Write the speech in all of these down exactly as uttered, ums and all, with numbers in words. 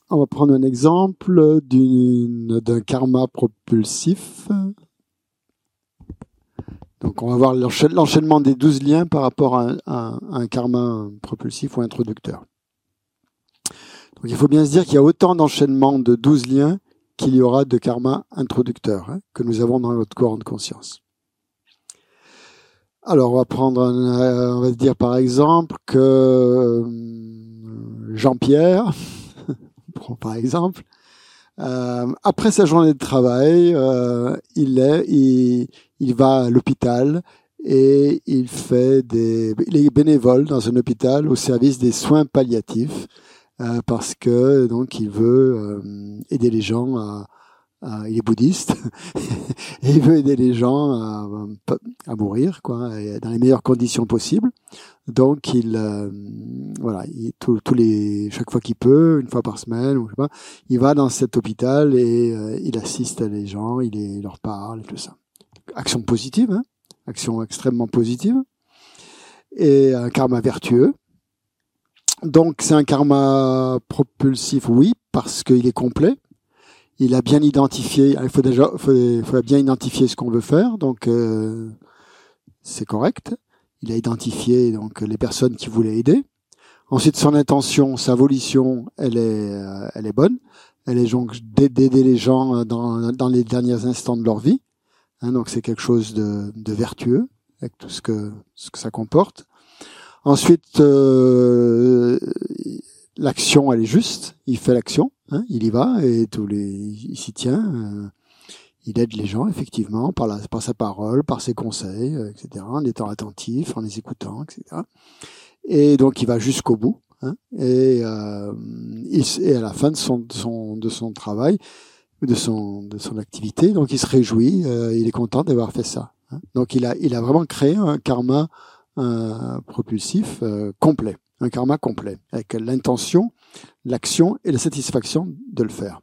on va prendre un exemple d'une, d'un karma propulsif. Donc, on va voir l'enchaînement des douze liens par rapport à un, à un karma propulsif ou introducteur. Donc, il faut bien se dire qu'il y a autant d'enchaînements de douze liens qu'il y aura de karma introducteurs hein, que nous avons dans notre courant de conscience. Alors, on va prendre, un, on va dire par exemple que Jean-Pierre, par exemple, euh, après sa journée de travail, euh, il est, il, il va à l'hôpital et il fait des, il est bénévole dans un hôpital au service des soins palliatifs euh, parce que donc il veut euh, aider les gens à, à il est bouddhiste et il veut aider les gens à, à mourir quoi dans les meilleures conditions possibles. Donc il euh, voilà, il, tous tous les chaque fois qu'il peut, une fois par semaine ou je sais pas, il va dans cet hôpital et euh, il assiste les gens, il, les, il leur parle et tout ça. Action positive, hein, action extrêmement positive et un karma vertueux. Donc c'est un karma propulsif, oui, parce qu'il est complet. Il a bien identifié. Il faut déjà, faut, faut bien identifier ce qu'on veut faire, donc euh, c'est correct. Il a identifié donc les personnes qui voulaient aider. Ensuite, son intention, sa volition, elle est, euh, elle est bonne. Elle est donc d'aider les gens dans, dans les derniers instants de leur vie. Hein, donc c'est quelque chose de, de vertueux avec tout ce que ce que ça comporte. Ensuite, euh, l'action, elle est juste. Il fait l'action, hein, il y va et tous les, il s'y tient. Euh, il aide les gens effectivement par, la, par sa parole, par ses conseils, euh, et cetera. En étant attentif, en les écoutant, et cetera. Et donc il va jusqu'au bout. Hein, et, euh, il, et à la fin de son de son de son travail, de son de son activité, donc il se réjouit. Euh, il est content d'avoir fait ça. Hein. Donc il a il a vraiment créé un karma un propulsif euh, complet, un karma complet, avec l'intention, l'action et la satisfaction de le faire.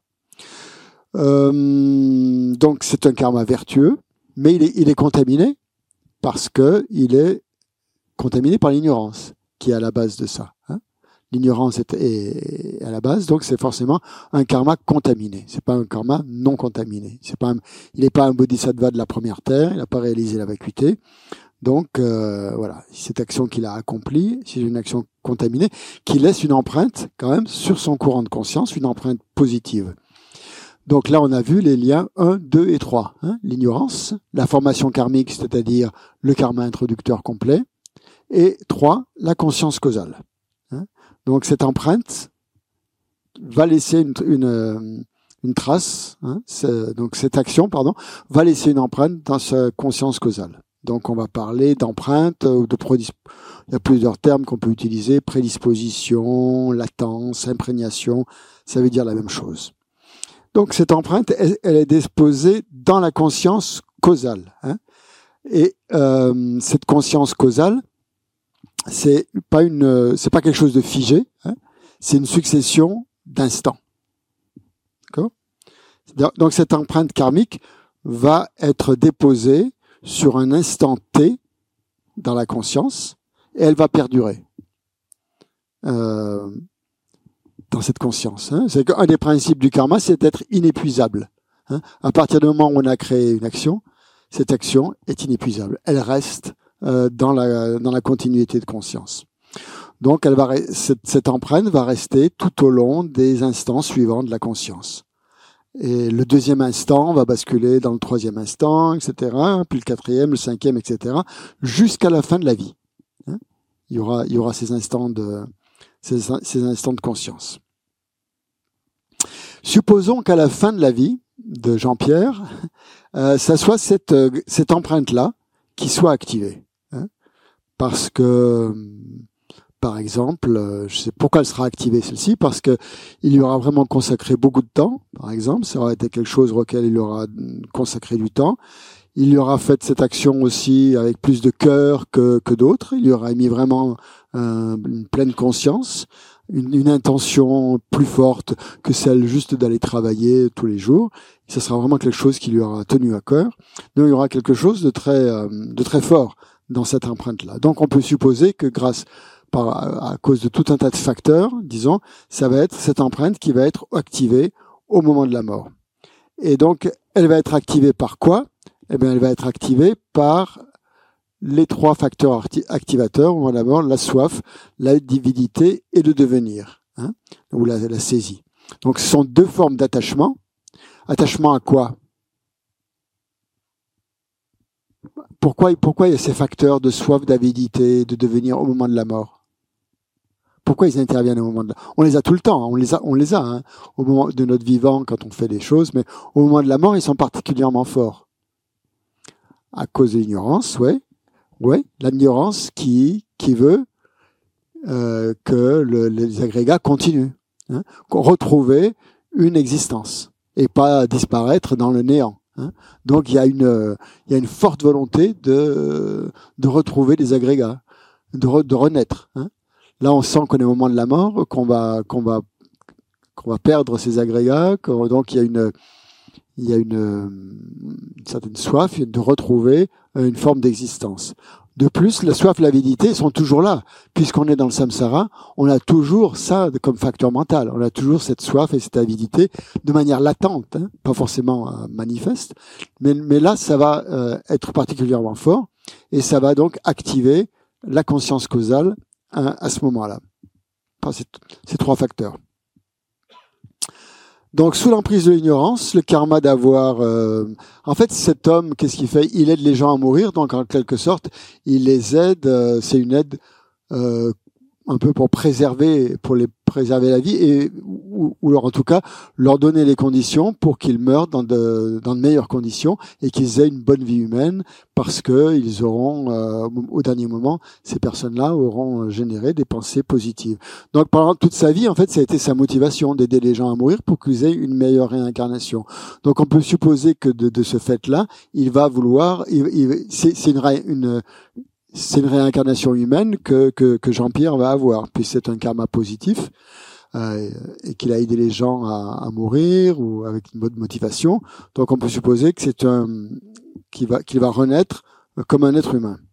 Euh, donc c'est un karma vertueux, mais il est, il est contaminé parce que il est contaminé par l'ignorance qui est à la base de ça. Hein. L'ignorance est, est à la base, donc c'est forcément un karma contaminé. C'est pas un karma non contaminé. C'est pas un, il n'est pas un bodhisattva de la première terre, il n'a pas réalisé la vacuité. Donc euh, voilà, cette action qu'il a accomplie, c'est une action contaminée qui laisse une empreinte quand même sur son courant de conscience, une empreinte positive. Donc là, on a vu les liens un, deux et trois. Hein, l'ignorance, la formation karmique, c'est-à-dire le karma introducteur complet, et trois, la conscience causale. Hein. Donc cette empreinte va laisser une, une, une trace, hein, donc cette action, pardon, va laisser une empreinte dans sa conscience causale. Donc on va parler d'empreinte ou de prédisp... il y a plusieurs termes qu'on peut utiliser, prédisposition, latence, imprégnation, ça veut dire la même chose. Donc cette empreinte, elle, elle est déposée dans la conscience causale. Hein. Et euh, cette conscience causale, c'est pas une, c'est pas quelque chose de figé. Hein. C'est une succession d'instants. D'accord ? Donc cette empreinte karmique va être déposée sur un instant T dans la conscience et elle va perdurer. Euh, dans cette conscience. Hein. C'est qu'un des principes du karma, c'est d'être inépuisable. Hein. À partir du moment où on a créé une action, cette action est inépuisable. Elle reste euh, dans la dans la continuité de conscience. Donc, elle va cette, cette empreinte va rester tout au long des instants suivants de la conscience. Et le deuxième instant va basculer dans le troisième instant, et cetera. Puis le quatrième, le cinquième, et cetera. Jusqu'à la fin de la vie. Hein. Il y aura il y aura ces instants de Ces, ces instants de conscience. Supposons qu'à la fin de la vie de Jean-Pierre, euh, ça soit cette, cette empreinte-là qui soit activée. Hein, parce que, par exemple, je sais pourquoi elle sera activée celle-ci, parce que il y aura vraiment consacré beaucoup de temps, par exemple, ça aura été quelque chose auquel il aura consacré du temps. Il y aura fait cette action aussi avec plus de cœur que, que d'autres. Il y aura mis vraiment euh, une pleine conscience, une, une intention plus forte que celle juste d'aller travailler tous les jours. Et ce sera vraiment quelque chose qui lui aura tenu à cœur. Donc il y aura quelque chose de très, euh, de très fort dans cette empreinte-là. Donc on peut supposer que grâce, par, à cause de tout un tas de facteurs, disons, ça va être cette empreinte qui va être activée au moment de la mort. Et donc, elle va être activée par quoi? Eh bien, elle va être activée par les trois facteurs activateurs au moment de la mort, la soif, la divinité et le devenir, hein, ou la, la saisie. Donc, ce sont deux formes d'attachement. Attachement à quoi? Pourquoi, pourquoi il y a ces facteurs de soif, d'avidité, de devenir au moment de la mort? Pourquoi ils interviennent au moment de la... On les a tout le temps, hein, on les a, on les a hein, au moment de notre vivant quand on fait des choses, mais au moment de la mort, ils sont particulièrement forts. À cause de l'ignorance, ouais, ouais, l'ignorance qui qui veut euh, que le, les agrégats continuent, hein, retrouver une existence et pas disparaître dans le néant. Hein. Donc il y a une il y a une forte volonté de de retrouver des agrégats, de, re, de renaître. Hein. Là, on sent qu'on est au moment de la mort, qu'on va qu'on va qu'on va perdre ces agrégats, donc il y a une il y a une, une certaine soif de retrouver une forme d'existence. De plus, la soif et l'avidité sont toujours là, puisqu'on est dans le samsara, on a toujours ça comme facteur mental, on a toujours cette soif et cette avidité de manière latente, hein, pas forcément euh, manifeste, mais, mais là, ça va euh, être particulièrement fort, et ça va donc activer la conscience causale hein, à ce moment-là, par ces, ces trois facteurs. Donc, sous l'emprise de l'ignorance, le karma d'avoir... Euh, en fait, cet homme, qu'est-ce qu'il fait? Il aide les gens à mourir, donc en quelque sorte, il les aide, euh, c'est une aide euh, un peu pour préserver, pour les préserver la vie, et ou, ou en tout cas, leur donner les conditions pour qu'ils meurent dans de, dans de meilleures conditions et qu'ils aient une bonne vie humaine, parce que ils auront, euh, au dernier moment, ces personnes-là auront généré des pensées positives. Donc pendant toute sa vie, en fait, ça a été sa motivation d'aider les gens à mourir pour qu'ils aient une meilleure réincarnation. Donc on peut supposer que de, de ce fait-là, il va vouloir, il, il, c'est, c'est une, une c'est une réincarnation humaine que, que, que Jean-Pierre va avoir, puis c'est un karma positif, euh, et qu'il a aidé les gens à, à mourir ou avec une bonne motivation. Donc on peut supposer que c'est un qu'il va qu'il va renaître comme un être humain.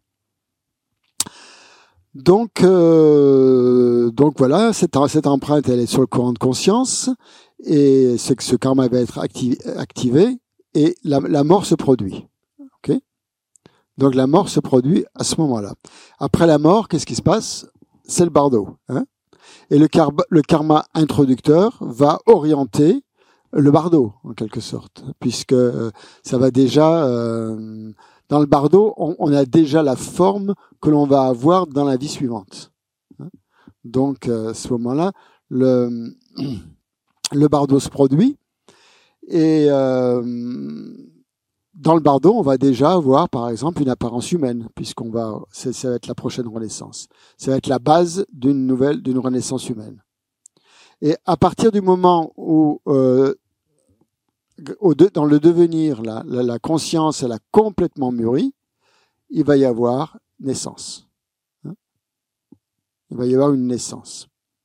Donc euh, donc voilà, cette cette empreinte elle est sur le courant de conscience et c'est que ce karma va être activé, activé et la, la mort se produit. OK ? Donc la mort se produit à ce moment-là. Après la mort, qu'est-ce qui se passe? C'est le bardo. Hein, et le, car- le karma introducteur va orienter le bardo, en quelque sorte, puisque euh, ça va déjà... Euh, dans le bardo, on, on a déjà la forme que l'on va avoir dans la vie suivante. Hein, donc euh, à ce moment-là, le, le bardo se produit et... Euh, dans le bardo, on va déjà avoir, par exemple, une apparence humaine, puisqu'on va, ça, ça va être la prochaine renaissance. Ça va être la base d'une nouvelle, d'une renaissance humaine. Et à partir du moment où, euh, au de, dans le devenir, la, la, la conscience, elle a complètement mûri, il va y avoir naissance. Hein, il va y avoir une naissance.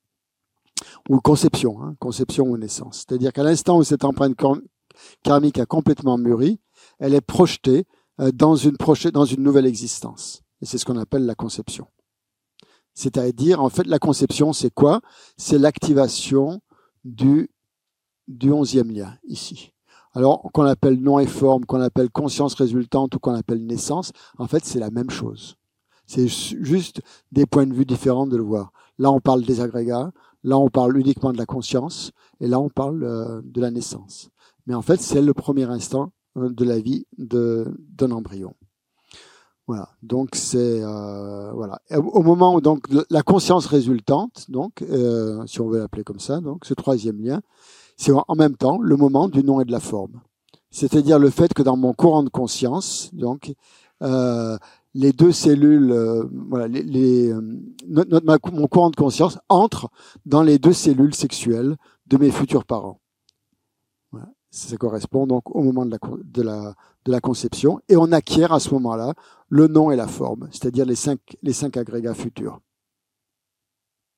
Ou conception, hein, conception ou naissance. C'est-à-dire qu'à l'instant où cette empreinte karmique a complètement mûri, elle est projetée dans une, projet, dans une nouvelle existence. Et c'est ce qu'on appelle la conception. C'est-à-dire, en fait, la conception, c'est quoi? C'est l'activation du, du onzième lien, ici. Alors, qu'on appelle nom et forme, qu'on appelle conscience résultante ou qu'on appelle naissance, en fait, c'est la même chose. C'est juste des points de vue différents de le voir. Là, on parle des agrégats, là, on parle uniquement de la conscience, et là, on parle euh, de la naissance. Mais en fait, c'est le premier instant de la vie de, d'un embryon. Voilà. Donc c'est euh, voilà. Au moment où donc la conscience résultante, donc euh, si on veut l'appeler comme ça, donc ce troisième lien, c'est en même temps le moment du nom et de la forme. C'est-à-dire le fait que dans mon courant de conscience, donc euh, les deux cellules, euh, voilà, les, les euh, notre, notre, ma, mon courant de conscience entre dans les deux cellules sexuelles de mes futurs parents. Voilà. Ça correspond donc au moment de la, de, la, de la conception. Et on acquiert à ce moment-là le nom et la forme, c'est-à-dire les cinq, les cinq agrégats futurs.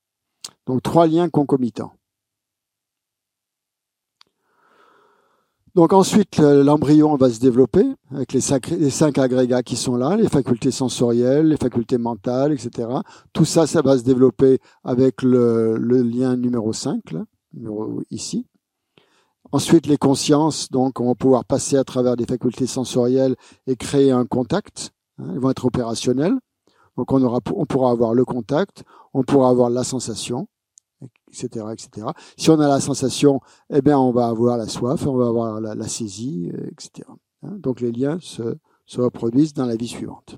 Donc trois liens concomitants. Donc ensuite, l'embryon va se développer avec les cinq, les cinq agrégats qui sont là, les facultés sensorielles, les facultés mentales, et cetera. Tout ça, ça va se développer avec le, le lien numéro cinq, là, numéro ici. Ensuite, les consciences, donc, on va pouvoir passer à travers des facultés sensorielles et créer un contact. Hein, elles vont être opérationnelles. Donc, on aura, on pourra avoir le contact, on pourra avoir la sensation, et cetera, et cetera. Si on a la sensation, eh bien, on va avoir la soif, on va avoir la, la saisie, et cetera. Donc, les liens se, se reproduisent dans la vie suivante.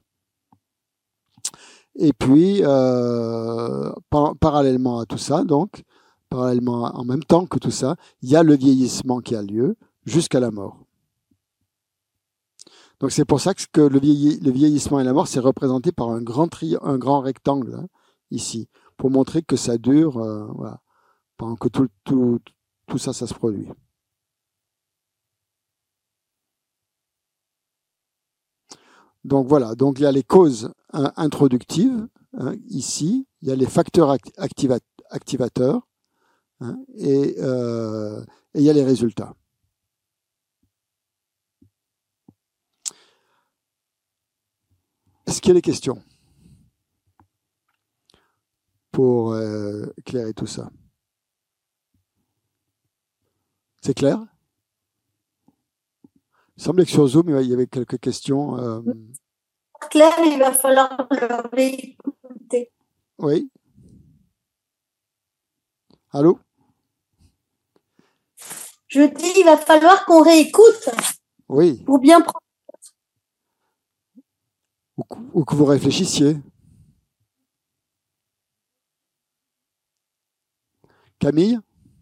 Et puis, euh, par, parallèlement à tout ça, donc, parallèlement, en même temps que tout ça, il y a le vieillissement qui a lieu jusqu'à la mort. Donc, c'est pour ça que le, vieilli, le vieillissement et la mort, c'est représenté par un grand, tri, un grand rectangle, hein, ici, pour montrer que ça dure, euh, voilà, pendant que tout, tout, tout ça, ça se produit. Donc voilà, donc il y a les causes hein, introductives, hein, ici, il y a les facteurs activa activateurs, hein, et, euh, et il y a les résultats. Est-ce qu'il y a des questions pour euh, éclairer tout ça? C'est clair? Il semblait que sur Zoom, il y avait quelques questions. Euh... Claire, il va falloir le réécouter. Oui. Allô? Je dis, il va falloir qu'on réécoute. Oui. Pour bien prendre. Ou, ou que vous réfléchissiez. Camille?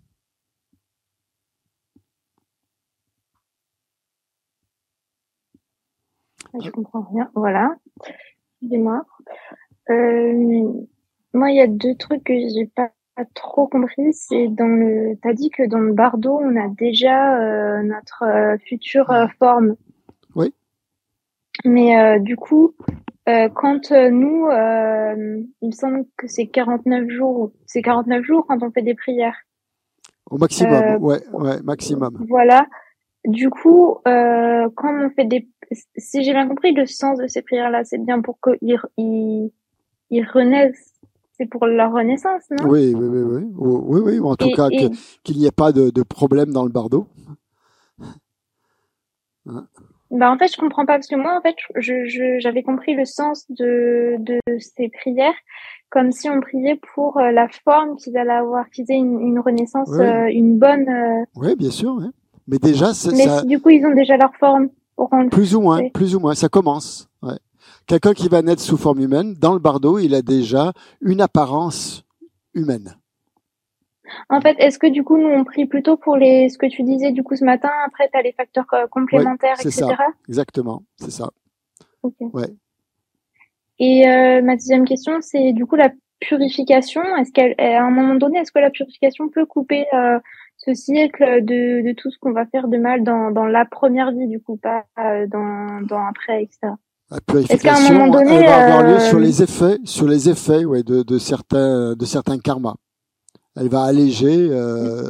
Je comprends rien. Voilà. Excusez-moi. Euh, moi, il y a deux trucs que j'ai pas trop compris. C'est dans le. T'as dit que dans le bardo, on a déjà euh, notre euh, future euh, forme. Oui. Mais euh, du coup, euh, quand euh, nous, euh, il me semble que c'est quarante-neuf jours. C'est quarante-neuf jours quand on fait des prières. Au maximum. Euh, ouais, ouais, maximum. Voilà. Du coup, euh, quand on fait des, si j'ai bien compris, le sens de ces prières-là, c'est bien pour qu'ils ils, ils renaissent, c'est pour leur renaissance, non? Oui, oui, oui, oui, oui, oui, en tout et, cas et... qu'il n'y ait pas de, de problème dans le bardo. Hein? Bah en fait, je comprends pas parce que moi, en fait, je, je, j'avais compris le sens de, de ces prières comme si on priait pour la forme qu'ils allaient avoir, qu'ils aient une, une renaissance, oui. euh, une bonne. Euh... Oui, bien sûr. Oui. Mais déjà, mais ça... si du coup ils ont déjà leur forme, pour qu'on plus ou moins, fait. plus ou moins, ça commence. Ouais. Quelqu'un qui va naître sous forme humaine, dans le bardo, il a déjà une apparence humaine. En fait, est-ce que du coup nous on prie plutôt pour les, ce que tu disais du coup ce matin, après tu as les facteurs complémentaires, ouais, et cetera. Ça. Exactement, c'est ça. Okay. Ouais. Et euh, ma deuxième question, c'est du coup la purification. Est-ce qu'à un moment donné, est-ce que la purification peut couper euh, ce cycle de, de tout ce qu'on va faire de mal dans, dans la première vie, du coup, pas euh, dans, dans après, et cetera. La purification, est-ce qu'à un moment donné, elle va avoir lieu euh... sur les effets, sur les effets, ouais, de, de certains, de certains karmas. Elle va alléger. Euh...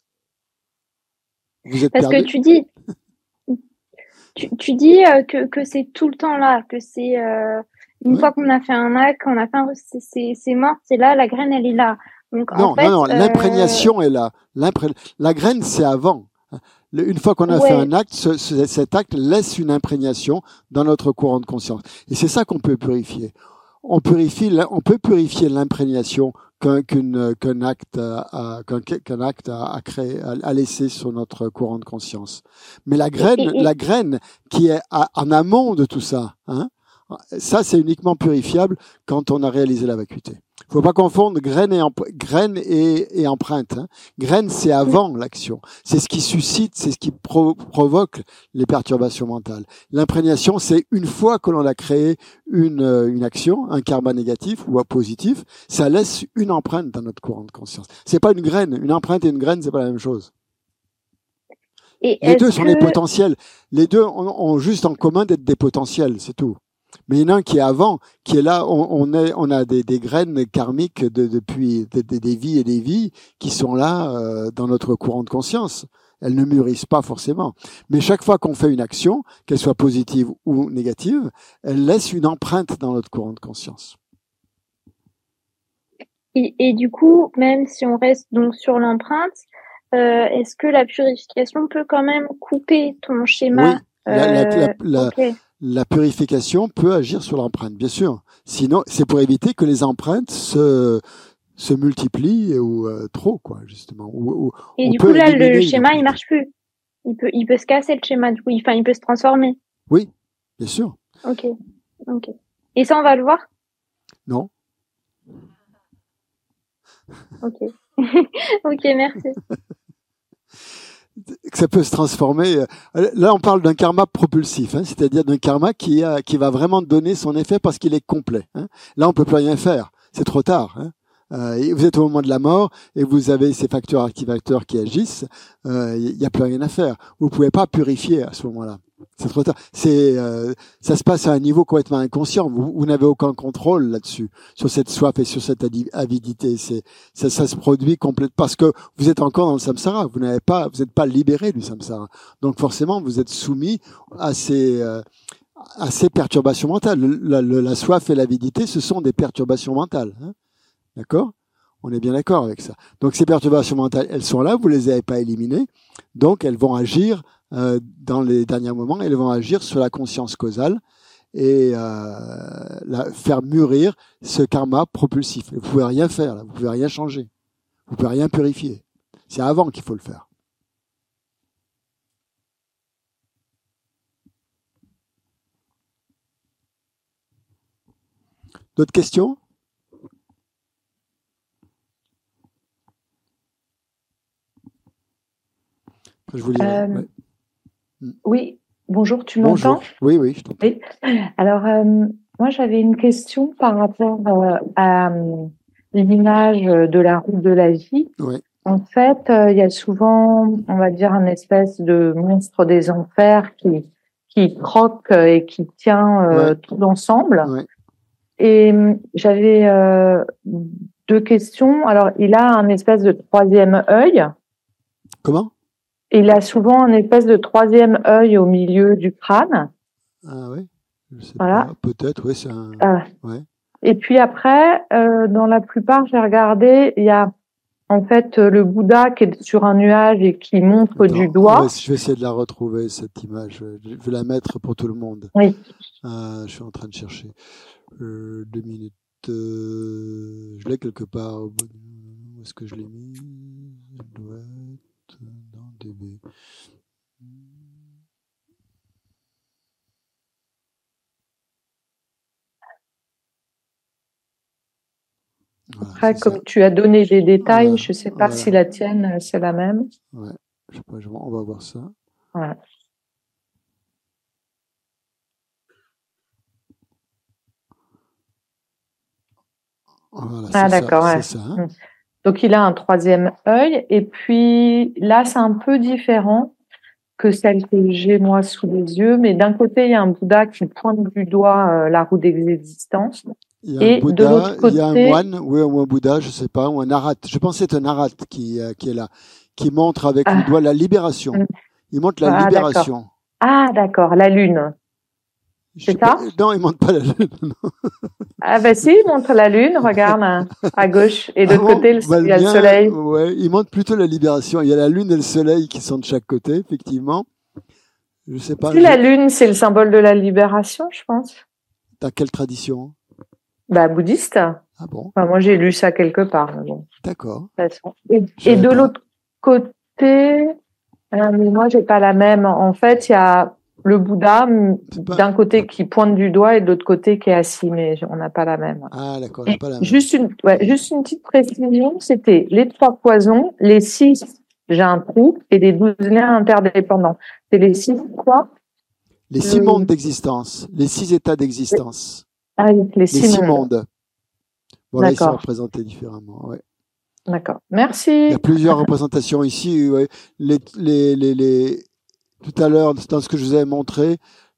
Vous êtes Parce perdu? que tu dis, tu, tu dis euh, que que c'est tout le temps là, que c'est euh, une oui. fois qu'on a fait un acte, qu'on a fait, un... c'est c'est mort, c'est là, la graine, elle est là. Donc, non, en fait, non, non, euh... l'imprégnation est là. L'impré... La graine, c'est avant. Une fois qu'on a ouais. fait un acte, ce, ce, cet acte laisse une imprégnation dans notre courant de conscience. Et c'est ça qu'on peut purifier. On purifie, on peut purifier l'imprégnation qu'un qu'une, qu'un acte, a, qu'un, qu'un acte a, a créé, a, a laissé sur notre courant de conscience. Mais la graine, et, et... la graine qui est à, en amont de tout ça, hein, ça, c'est uniquement purifiable quand on a réalisé la vacuité. Il ne faut pas confondre graine et, graine et, et empreinte. Hein. Graine, c'est avant l'action. C'est ce qui suscite, c'est ce qui pro, provoque les perturbations mentales. L'imprégnation, c'est une fois que l'on a créé une, une action, un karma négatif ou un positif, ça laisse une empreinte dans notre courant de conscience. C'est pas une graine. Une empreinte et une graine, c'est pas la même chose. Et les deux sont que... des potentiels. Les deux ont, ont juste en commun d'être des potentiels, c'est tout. Mais il y en a un qui est avant, qui est là, on, on, est, on a des, des graines karmiques de, depuis des, des, des vies et des vies qui sont là euh, dans notre courant de conscience. Elles ne mûrissent pas forcément. Mais chaque fois qu'on fait une action, qu'elle soit positive ou négative, elle laisse une empreinte dans notre courant de conscience. Et, et du coup, même si on reste donc sur l'empreinte, euh, est-ce que la purification peut quand même couper ton schéma? Oui, la, la, la, la, okay. la purification peut agir sur l'empreinte, bien sûr. Sinon, c'est pour éviter que les empreintes se se multiplient ou euh, trop, quoi, justement. Ou, ou, et du coup, là, le schéma, il marche plus. Il peut, il peut se casser le schéma, du coup. Enfin, il peut se transformer. Oui, bien sûr. Ok, ok. Et ça, on va le voir? Non. Ok. Ok, merci. Ça peut se transformer. Là, on parle d'un karma propulsif, hein, c'est-à-dire d'un karma qui, a, qui va vraiment donner son effet parce qu'il est complet. Hein. Là, on peut plus rien faire. C'est trop tard. Hein. Euh, vous êtes au moment de la mort et vous avez ces facteurs activateurs qui agissent. Il euh, n'y a plus rien à faire. Vous pouvez pas purifier à ce moment-là. C'est trop tard. C'est, euh, ça se passe à un niveau complètement inconscient. Vous, vous n'avez aucun contrôle là-dessus, sur cette soif et sur cette avidité. C'est, ça, ça se produit complètement parce que vous êtes encore dans le samsara. Vous n'avez pas, vous n'êtes pas libéré du samsara. Donc forcément, vous êtes soumis à ces, euh, à ces perturbations mentales. La, la, la soif et l'avidité, ce sont des perturbations mentales. Hein. D'accord ? On est bien d'accord avec ça. Donc ces perturbations mentales, elles sont là. Vous les avez pas éliminées. Donc elles vont agir. Euh, dans les derniers moments, elles vont agir sur la conscience causale et euh, la, faire mûrir ce karma propulsif. Vous pouvez rien faire, là. Vous pouvez rien changer, vous pouvez rien purifier. C'est avant qu'il faut le faire. D'autres questions? Je vous lirai. Euh... Ouais. Oui, bonjour, tu Bonjour. m'entends? Oui, oui, je t'entends. Oui. Alors, euh, moi, j'avais une question par rapport euh, à euh, l'image de la roue de la vie. Oui. En fait, euh, il y a souvent, on va dire, un espèce de monstre des enfers qui qui croque et qui tient euh, Ouais. tout l'ensemble. Ouais. Et euh, j'avais euh, deux questions. Alors, il a un espèce de troisième œil. Comment? Il a souvent un espèce de troisième œil au milieu du crâne. Ah oui, je sais Voilà. pas. Peut-être, oui, c'est un. Ah. Ouais. Et puis après, euh, dans la plupart, j'ai regardé, il y a en fait le Bouddha qui est sur un nuage et qui montre Attends, du doigt. ouais, je vais essayer de la retrouver, cette image. Je vais la mettre pour tout le monde. Oui. Euh, je suis en train de chercher. Euh, deux minutes. Euh, je l'ai quelque part. Où est-ce que je l'ai mis? Elle doit être dans D B. Voilà, Après, c'est comme ça. tu as donné des détails, Voilà, je sais pas voilà. si la tienne, c'est la même. Ouais, je sais pas, je- on va voir ça. Voilà. Voilà, Ah, c'est ça, d'accord, ouais. c'est ça. Hein. Donc, il a un troisième œil. Et puis, là, c'est un peu différent que celle que j'ai, moi, sous les yeux. Mais d'un côté, il y a un Bouddha qui pointe du doigt euh, la roue des existences. Il y a Et un de Bouddha, l'autre il y a un côté- moine, oui, ou un Bouddha, je sais pas, ou un arhat. Je pense que c'est un arhat qui, euh, qui est là, qui montre avec Ah. le doigt la libération. Mm. Il montre la Ah, libération. Ah, d'accord, la lune. Je C'est sais pas- ça Non, il montre pas la lune. non. Ah, bah si, il montre la lune, regarde, hein, à gauche. Et de Ah l'autre bon, côté, le- bah, il y a le mien, soleil. Ouais, il montre plutôt la libération. Il y a la lune et le soleil qui sont de chaque côté, effectivement. Je sais pas. Si je- la lune, c'est le symbole de la libération, je pense. Dans quelle tradition? Bah, bouddhiste. Ah bon, Enfin, moi, j'ai lu ça quelque part. Mais bon, de d'accord. toute façon. Et, Je et savais de pas. l'autre côté, euh, mais moi, j'ai pas la même. En fait, il y a le Bouddha, m- C'est pas- d'un côté qui pointe du doigt et de l'autre côté qui est assis, mais on n'a pas la même. Ah d'accord, j'ai Et pas la même. juste une, ouais, juste une petite précision, c'était les trois poisons, les six, j'ai un trou, et les douze liens interdépendants. C'est les six quoi? Les six euh, mondes d'existence, les six états d'existence, Ah oui, les les six, six mondes. mondes. Voilà, ils sont D'accord. représentés différemment. Ouais. D'accord. Il Merci. y a plusieurs représentations ici. Ouais. Les, les, les, les... Tout à l'heure, dans ce que je vous avais montré,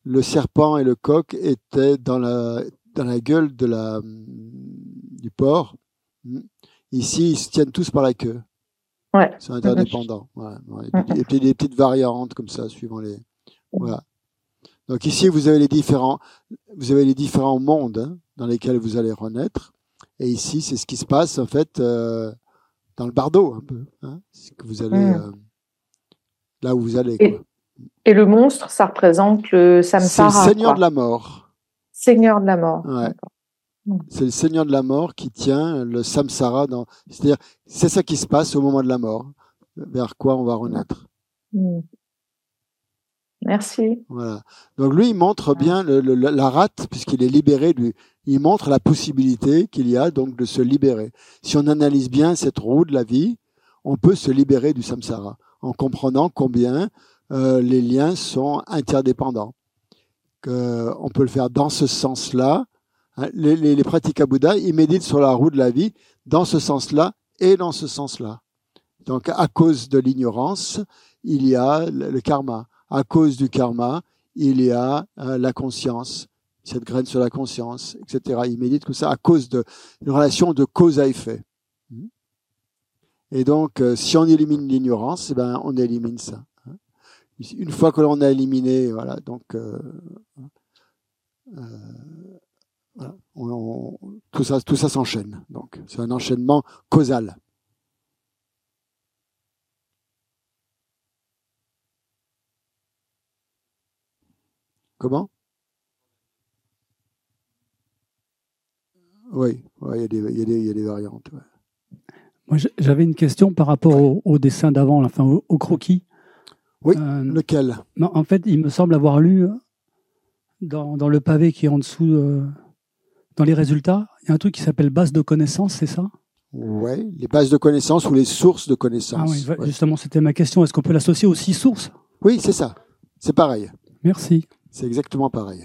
le serpent et le coq étaient dans la, dans la gueule de la, du porc. Ici, ils se tiennent tous par la queue. Ouais. C'est interdépendant. Voilà. Ouais. Et puis des petites variantes comme ça, suivant les. Voilà. Donc ici, vous avez les différents, vous avez les différents mondes hein, dans lesquels vous allez renaître. Et ici, c'est ce qui se passe en fait euh, dans le bardo un peu. Hein, c'est que vous allez Mm. euh, là où vous allez. Et, Quoi. et le monstre, ça représente le samsara. C'est le Seigneur quoi. de la mort. Seigneur de la mort. Ouais. C'est le Seigneur de la mort qui tient le samsara dans. C'est-à-dire, c'est ça qui se passe au moment de la mort. Vers quoi on va renaître. Mm. Merci. Voilà. Donc lui, il montre bien le, le, la rate, puisqu'il est libéré. Lui, il montre la possibilité qu'il y a donc de se libérer. Si on analyse bien cette roue de la vie, on peut se libérer du samsara en comprenant combien euh, les liens sont interdépendants. Que on peut le faire dans ce sens-là. Les, les, les pratiques à Bouddha, ils méditent sur la roue de la vie dans ce sens-là et dans ce sens-là. Donc, à cause de l'ignorance, il y a le, le karma. À cause du karma, il y a euh, la conscience, cette graine sur la conscience, et cetera. Ils méditent tout ça à cause de une relation de cause à effet. Et donc, euh, si on élimine l'ignorance, eh ben, on élimine ça. Une fois que l'on a éliminé, voilà, donc euh, euh, voilà, on, on, tout ça, tout ça s'enchaîne. Donc, c'est un enchaînement causal. Comment? Oui, ouais, il y a des, il y a des, il y a des variantes. Ouais. Moi, j'avais une question par rapport au, au dessin d'avant, enfin au, au croquis. Oui, euh, lequel? Non, en fait, il me semble avoir lu dans, dans le pavé qui est en dessous, euh, dans les résultats, il y a un truc qui s'appelle base de connaissances, c'est ça? Oui, les bases de connaissances ou les sources de connaissances. Ah oui, ouais. Justement, c'était ma question. Est-ce qu'on peut l'associer aux six sources? Oui, c'est ça. C'est pareil. Merci. C'est exactement pareil.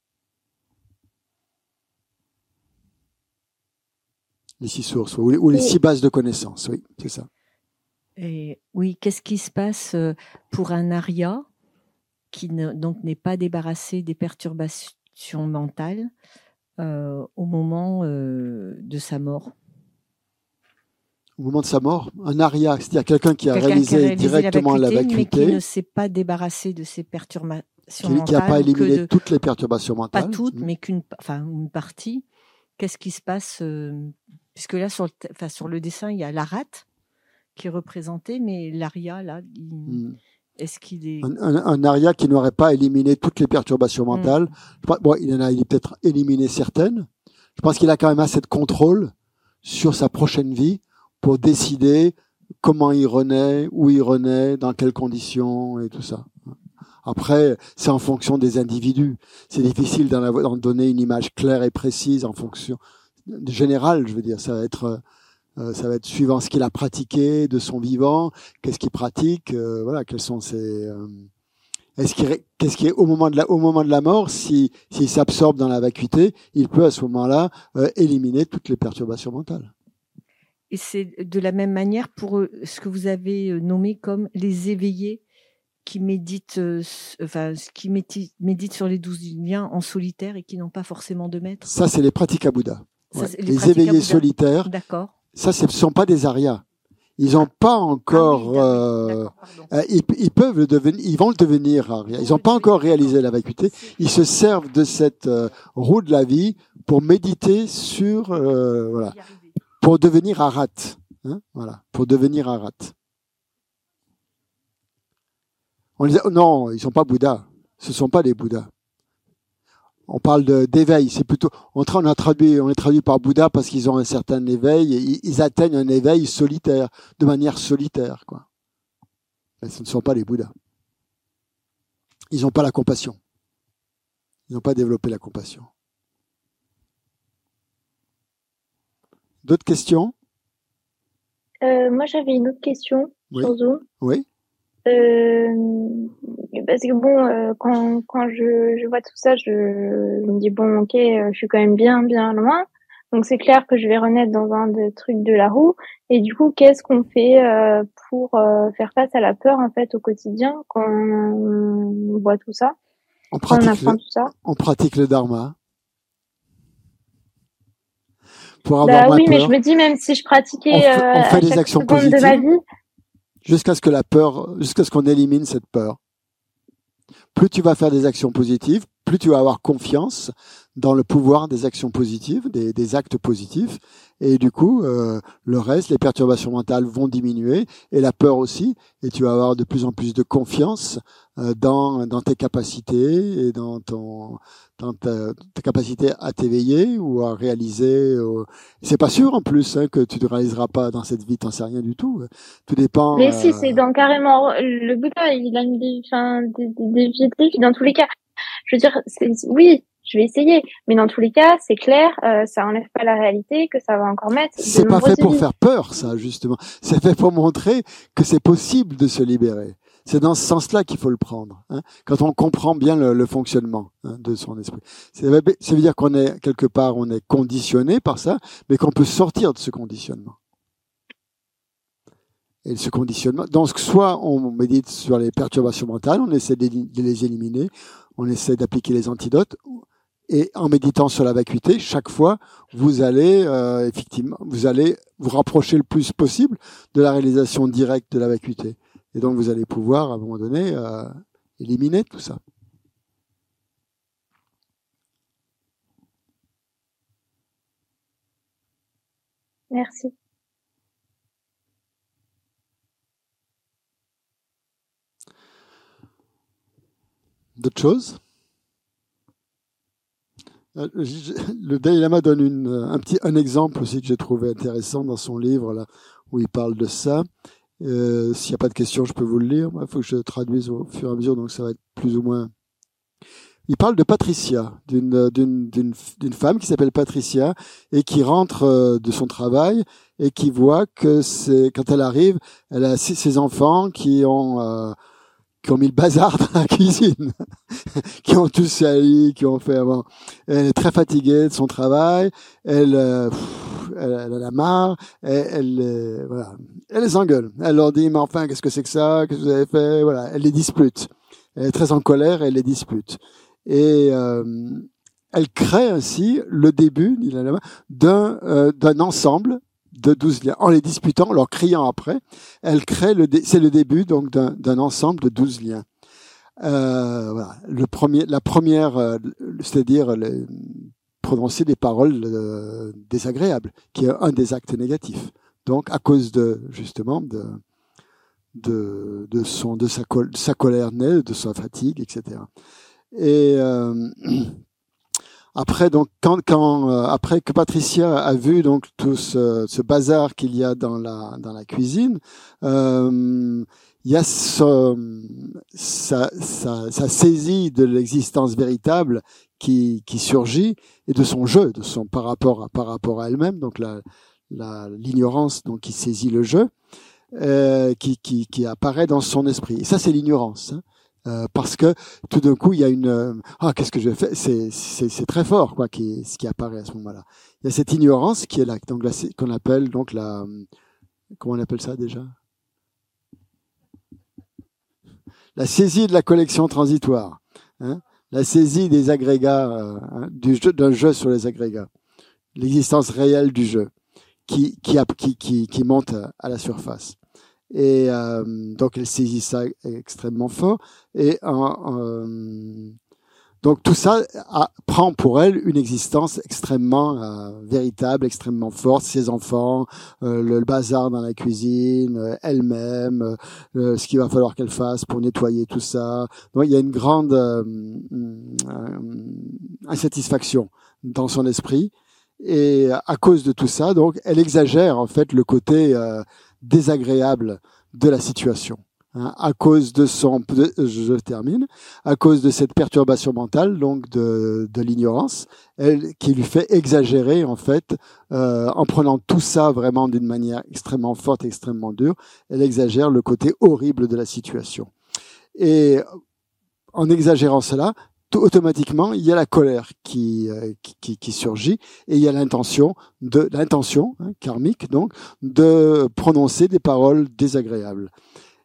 Les six sources, ou les, ou les six bases de connaissances, oui, c'est ça. Et oui, qu'est-ce qui se passe pour un Arya qui ne, donc n'est pas débarrassé des perturbations mentales euh, au moment euh, de sa mort? Au moment de sa mort, un Arya, c'est-à-dire quelqu'un qui a quelqu'un réalisé, qui a réalisé directement la vacuité, mais qui ne s'est pas débarrassé de ses perturbations qui, mentales, qui n'a pas éliminé de, toutes les perturbations mentales. Pas toutes, mmh. mais qu'une, enfin une partie. Qu'est-ce qui se passe euh, puisque là sur le, enfin, sur le dessin il y a la rate qui est représentée, mais l'Arya là, il, mmh. est-ce qu'il est un, un, un Arya qui n'aurait pas éliminé toutes les perturbations mentales? Mmh. Bon, il en a, il a peut-être éliminé certaines. Je pense qu'il a quand même assez de contrôle sur sa prochaine vie pour décider comment il renaît, où il renaît, dans quelles conditions et tout ça. Après, c'est en fonction des individus. C'est difficile d'en, avoir, d'en donner une image claire et précise en fonction générale. Je veux dire, ça va être, euh, ça va être suivant ce qu'il a pratiqué de son vivant, qu'est-ce qu'il pratique, euh, voilà, quels sont ses. Euh, est-ce qu'il, qu'est-ce qui est au moment de la, au moment de la mort, si s'il s'absorbe dans la vacuité, il peut à ce moment-là euh, éliminer toutes les perturbations mentales. Et c'est de la même manière pour euh, ce que vous avez nommé comme les éveillés qui méditent, euh, enfin, qui méditent, méditent sur les douze liens en solitaire et qui n'ont pas forcément de maître. Ça, c'est les pratiques à Bouddha. Ça, ouais. Les, les éveillés solitaires. D'accord. Ça, ce ne sont pas des Aryas. Ils n'ont pas encore. Ah oui, euh, euh, ils, ils peuvent le devenir. Ils vont le devenir Aryas. Ils n'ont pas encore réalisé la vacuité. Ils se servent de cette euh, roue de la vie pour méditer sur, euh, voilà, pour devenir Arat. Hein, voilà, pour devenir Arat. On les a, non, ils sont pas Bouddhas. Ce sont pas des Bouddhas. On parle de, d'éveil. C'est plutôt, on, on a traduit, on est traduit par Bouddha parce qu'ils ont un certain éveil. Et ils, ils atteignent un éveil solitaire, de manière solitaire, quoi. Mais ce ne sont pas les Bouddhas. Ils n'ont pas la compassion. Ils n'ont pas développé la compassion. D'autres questions? euh, Moi, j'avais une autre question oui. sur Zoom. Oui. Euh, parce que bon, euh, quand quand je je vois tout ça, je, je me dis bon, ok, euh, je suis quand même bien bien loin. Donc c'est clair que je vais renaître dans un des trucs de la roue. Et du coup, qu'est-ce qu'on fait euh, pour euh, faire face à la peur en fait au quotidien quand on voit tout ça? on quand on pratique, apprend le, tout ça. on pratique le dharma pour avoir Bah moins oui, mais peur. je me dis, même si je On, pratiquais f- euh, on fait à des chaque actions seconde de ma positives vie, jusqu'à ce que la peur, jusqu'à ce qu'on élimine cette peur. Plus tu vas faire des actions positives, plus tu vas avoir confiance dans le pouvoir des actions positives, des, des actes positifs. Et du coup, euh, le reste, les perturbations mentales vont diminuer et la peur aussi. Et tu vas avoir de plus en plus de confiance euh, dans, dans tes capacités et dans, ton, dans ta, ta capacité à t'éveiller ou à réaliser. Euh, c'est pas sûr en plus hein, que tu ne réaliseras pas dans cette vie, t'en sais rien du tout. Tout dépend. mais si, Euh, c'est dans carrément, le Bouddha, il a mis des, enfin, des, des, des objectifs, dans tous les cas. Je veux dire, c'est, oui, je vais essayer, mais dans tous les cas, c'est clair, euh, ça enlève pas la réalité, que ça va encore mettre de c'est pas nombreux fait pour défis. faire peur, ça, justement. C'est fait pour montrer que c'est possible de se libérer. C'est dans ce sens-là qu'il faut le prendre. Hein, quand on comprend bien le, le fonctionnement hein, de son esprit. Ça veut, ça veut dire qu'on est, quelque part, on est conditionné par ça, mais qu'on peut sortir de ce conditionnement. Et ce conditionnement, donc soit on médite sur les perturbations mentales, on essaie de les éliminer, on essaie d'appliquer les antidotes, et en méditant sur la vacuité, chaque fois, vous allez euh, effectivement, vous allez vous rapprocher le plus possible de la réalisation directe de la vacuité. Et donc, vous allez pouvoir, à un moment donné, euh, éliminer tout ça. Merci. D'autres choses ? Le Dalai Lama donne une, un petit un exemple aussi que j'ai trouvé intéressant dans son livre là où il parle de ça. Euh, s'il n'y a pas de questions, je peux vous le lire. Il faut que je traduise au fur et à mesure, donc ça va être plus ou moins. Il parle de Patricia, d'une d'une d'une d'une femme qui s'appelle Patricia et qui rentre de son travail et qui voit que c'est quand elle arrive, elle a ses enfants qui ont euh, qui ont mis le bazar dans la cuisine, qui ont tous sali, qui ont fait avant. Elle est très fatiguée de son travail, elle, euh, pff, elle, elle en a marre, elle, elle, euh, voilà, elle les engueule. Elle leur dit, mais enfin, qu'est-ce que c'est que ça, qu'est-ce que vous avez fait, voilà, elle les dispute. Elle est très en colère, elle les dispute. Et euh, elle crée ainsi le début d'un euh, d'un ensemble de douze liens. En les disputant, en leur criant après, elle crée le dé- c'est le début donc d'un d'un ensemble de douze liens. Euh, voilà. Le premier, la première, euh, c'est-à-dire le, prononcer des paroles euh, désagréables, qui est un des actes négatifs. Donc à cause de justement de de, de son de sa, col- de sa colère née, de sa fatigue, et cetera. Et euh, après, donc, quand, quand euh, après que Patricia a vu donc tout ce, ce bazar qu'il y a dans la dans la cuisine, euh, il y a ce, sa, sa, sa saisie de l'existence véritable qui qui surgit et de son jeu, de son par rapport à par rapport à elle-même, donc la la l'ignorance donc qui saisit le jeu, euh, qui qui qui apparaît dans son esprit. Et ça, c'est l'ignorance. Hein. Euh, parce que tout d'un coup il y a une euh, ah qu'est-ce que je fais c'est c'est c'est très fort quoi qui ce qui apparaît à ce moment-là. Il y a cette ignorance qui est là donc là qu'on appelle donc la comment on appelle ça déjà la saisie de la collection transitoire, hein, la saisie des agrégats euh, hein, du jeu d'un jeu sur les agrégats, l'existence réelle du jeu qui qui qui qui, qui monte à la surface. Et euh, donc elle saisit ça extrêmement fort et euh, donc tout ça a, prend pour elle une existence extrêmement euh, véritable, extrêmement forte. Ses enfants, euh, le, le bazar dans la cuisine, euh, elle-même, euh, ce qu'il va falloir qu'elle fasse pour nettoyer tout ça. Donc il y a une grande euh, euh, insatisfaction dans son esprit et à cause de tout ça, donc elle exagère en fait le côté euh, désagréable de la situation, hein, à cause de son, de, je termine, à cause de cette perturbation mentale, donc de, de l'ignorance, elle qui lui fait exagérer en fait, euh, en prenant tout ça vraiment d'une manière extrêmement forte, extrêmement dure, elle exagère le côté horrible de la situation. Et en exagérant cela, tout automatiquement, il y a la colère qui, euh, qui, qui surgit et il y a l'intention de l'intention hein, karmique donc de prononcer des paroles désagréables.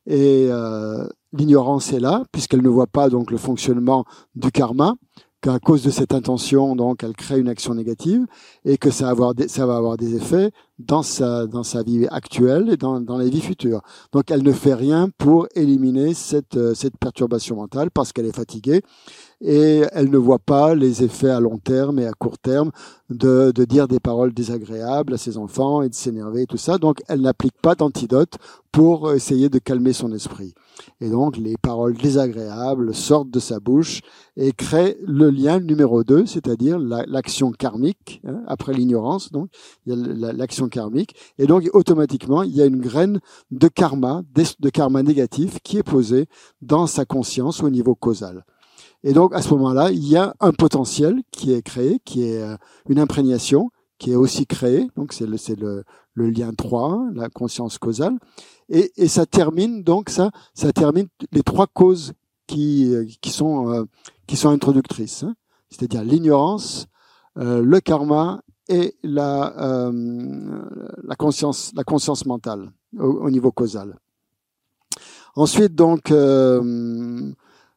Et euh, l'ignorance est là, puisqu'elle ne voit pas donc le fonctionnement du karma, qu'à cause de cette intention, donc, elle crée une action négative, et que ça va avoir des, ça va avoir des effets dans sa, dans sa vie actuelle et dans, dans les vies futures. Donc, elle ne fait rien pour éliminer cette, cette perturbation mentale parce qu'elle est fatiguée, et elle ne voit pas les effets à long terme et à court terme de, de dire des paroles désagréables à ses enfants et de s'énerver et tout ça. Donc, elle n'applique pas d'antidote pour essayer de calmer son esprit. Et donc, les paroles désagréables sortent de sa bouche et créent le lien numéro deux, c'est-à-dire la, l'action karmique, hein, après l'ignorance, donc, il y a la, l'action karmique. Et donc, automatiquement, il y a une graine de karma, de karma négatif qui est posée dans sa conscience au niveau causal. Et donc, à ce moment-là, il y a un potentiel qui est créé, qui est une imprégnation, qui est aussi créée. Donc, c'est le, c'est le, le lien trois, hein, la conscience causale. Et, et ça termine, donc, ça, ça termine les trois causes qui, qui sont, euh, qui sont introductrices, hein. C'est-à-dire l'ignorance, euh, le karma et la, euh, la conscience, la conscience mentale au, au niveau causal. Ensuite, donc, euh,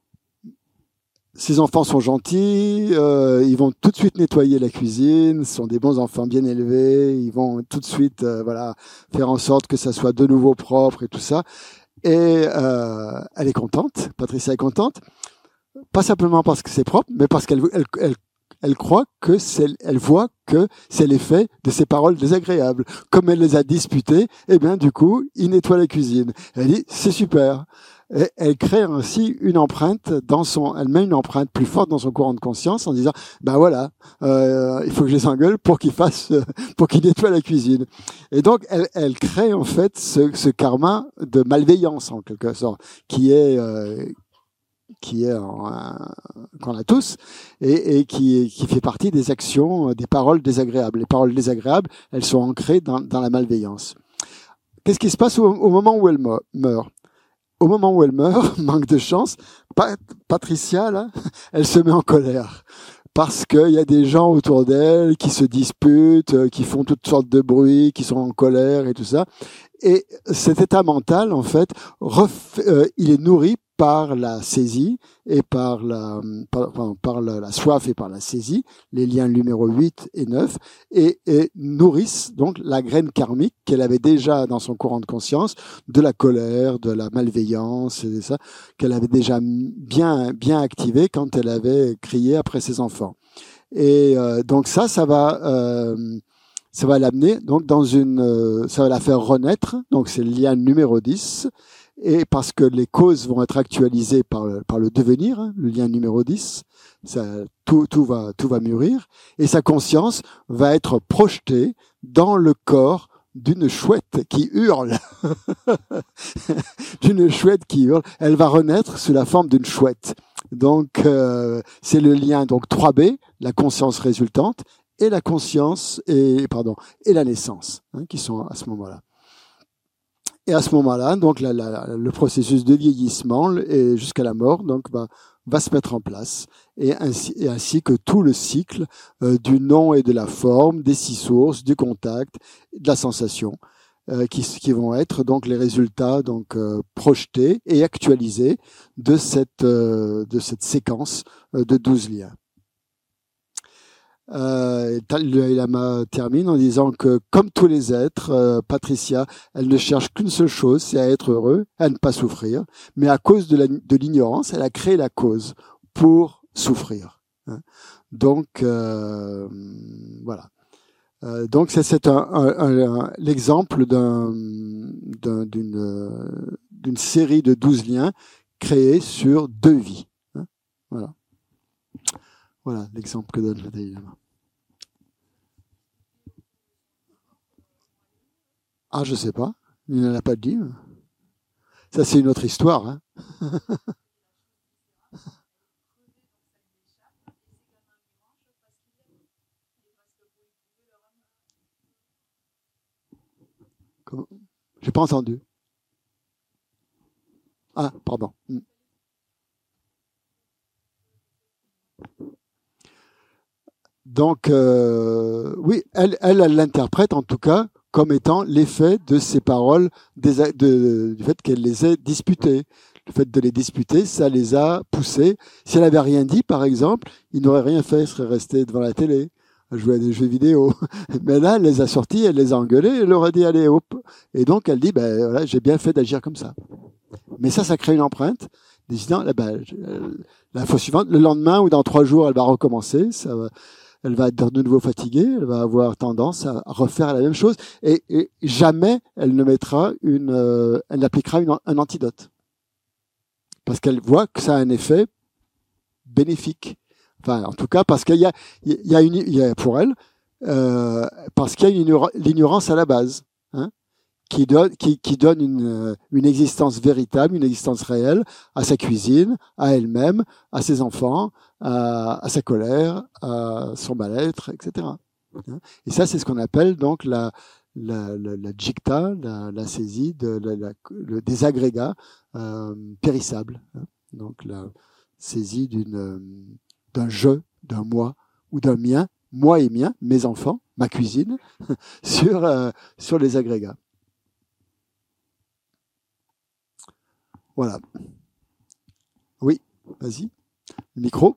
ces enfants sont gentils, euh, ils vont tout de suite nettoyer la cuisine, ce sont des bons enfants bien élevés, ils vont tout de suite euh, voilà, faire en sorte que ça soit de nouveau propre et tout ça. Et euh, elle est contente, Patricia est contente, pas simplement parce que c'est propre, mais parce qu'elle elle, elle, elle croit que c'est, elle voit que c'est l'effet de ses paroles désagréables. Comme elle les a disputées, eh bien du coup, il nettoie la cuisine. Elle dit, c'est super. Et elle crée ainsi une empreinte dans son, elle met une empreinte plus forte dans son courant de conscience en disant, ben voilà, euh, il faut que je les engueule pour qu'ils fassent, pour qu'ils nettoient la cuisine. Et donc, elle, elle crée en fait ce, ce karma de malveillance en quelque sorte, qui est, euh, qui est en, euh, qu'on a tous et, et qui, qui fait partie des actions, des paroles désagréables. Les paroles désagréables, elles sont ancrées dans, dans la malveillance. Qu'est-ce qui se passe au, au moment où elle meurt? Au moment où elle meurt, manque de chance, Pat- Patricia, là, elle se met en colère. Parce qu'il y a des gens autour d'elle qui se disputent, qui font toutes sortes de bruits, qui sont en colère et tout ça. Et cet état mental, en fait, ref, euh, il est nourri par la saisie et par la, par, enfin, par la, la soif et par la saisie, les liens numéro huit et neuf, et, et nourrissent donc la graine karmique qu'elle avait déjà dans son courant de conscience, de la colère, de la malveillance, et ça, qu'elle avait déjà bien, bien activé quand elle avait crié après ses enfants. Et euh, donc ça, ça va... Euh, ça va l'amener donc dans une, euh, ça va la faire renaître. Donc c'est le lien numéro dix, et parce que les causes vont être actualisées par le, par le devenir, hein, le lien numéro dix, ça, tout, tout va, tout va mûrir, et sa conscience va être projetée dans le corps d'une chouette qui hurle, d'une chouette qui hurle. Elle va renaître sous la forme d'une chouette. Donc euh, c'est le lien donc trois B, la conscience résultante, et la conscience et pardon et la naissance, hein, qui sont à ce moment-là. Et à ce moment-là, donc la, la, le processus de vieillissement et jusqu'à la mort, donc va va se mettre en place, et ainsi et ainsi que tout le cycle euh, du nom et de la forme, des six sources, du contact, de la sensation, euh, qui qui vont être donc les résultats donc euh, projetés et actualisés de cette euh, de cette séquence euh, de douze liens. Euh, le Dalai Lama termine en disant que, comme tous les êtres, euh, Patricia, elle ne cherche qu'une seule chose, c'est à être heureux, à ne pas souffrir. Mais à cause de, la, de l'ignorance, elle a créé la cause pour souffrir. Hein. Donc, euh, voilà. Euh, donc, c'est, c'est un, un, un, un, l'exemple d'un, d'un, d'une, d'une série de douze liens créés sur deux vies. Hein. Voilà. Voilà l'exemple que donne le Dalai Lama. Ah, je sais pas. Il n'en a pas dit. Ça, c'est une autre histoire. Hein. Comment ? J'ai pas entendu. Ah, pardon. Donc, euh, oui, elle, elle, elle l'interprète en tout cas comme étant l'effet de ces paroles, des, de, du fait qu'elle les ait disputées. Le fait de les disputer, ça les a poussés. Si elle avait rien dit, par exemple, il n'aurait rien fait, il serait resté devant la télé, à jouer à des jeux vidéo. Mais là, elle les a sortis, elle les a engueulés, elle leur a dit allez hop. Et donc elle dit ben voilà, j'ai bien fait d'agir comme ça. Mais ça, ça crée une empreinte. Décidant, eh ben, la fois suivante, le lendemain ou dans trois jours, elle va recommencer. Ça va, elle va être de nouveau fatiguée. Elle va avoir tendance à refaire la même chose. Et, et jamais elle ne mettra une, euh, elle n'appliquera une, un antidote. Parce qu'elle voit que ça a un effet bénéfique. Enfin, en tout cas, parce qu'il y a, il y a une, il y a pour elle, euh, parce qu'il y a une l'ignorance à la base. Hein, qui donne, qui, qui donne une, une existence véritable, une existence réelle à sa cuisine, à elle-même, à ses enfants, à, à sa colère, à son mal-être, et cetera. Et ça, c'est ce qu'on appelle donc la, la, la, la djikta, la, la saisie de, la, la, le, des agrégats euh, périssables. Donc la saisie d'une, d'un je, d'un moi ou d'un mien, moi et mien, mes enfants, ma cuisine, sur, euh, sur les agrégats. Voilà. Oui, vas-y. Le micro.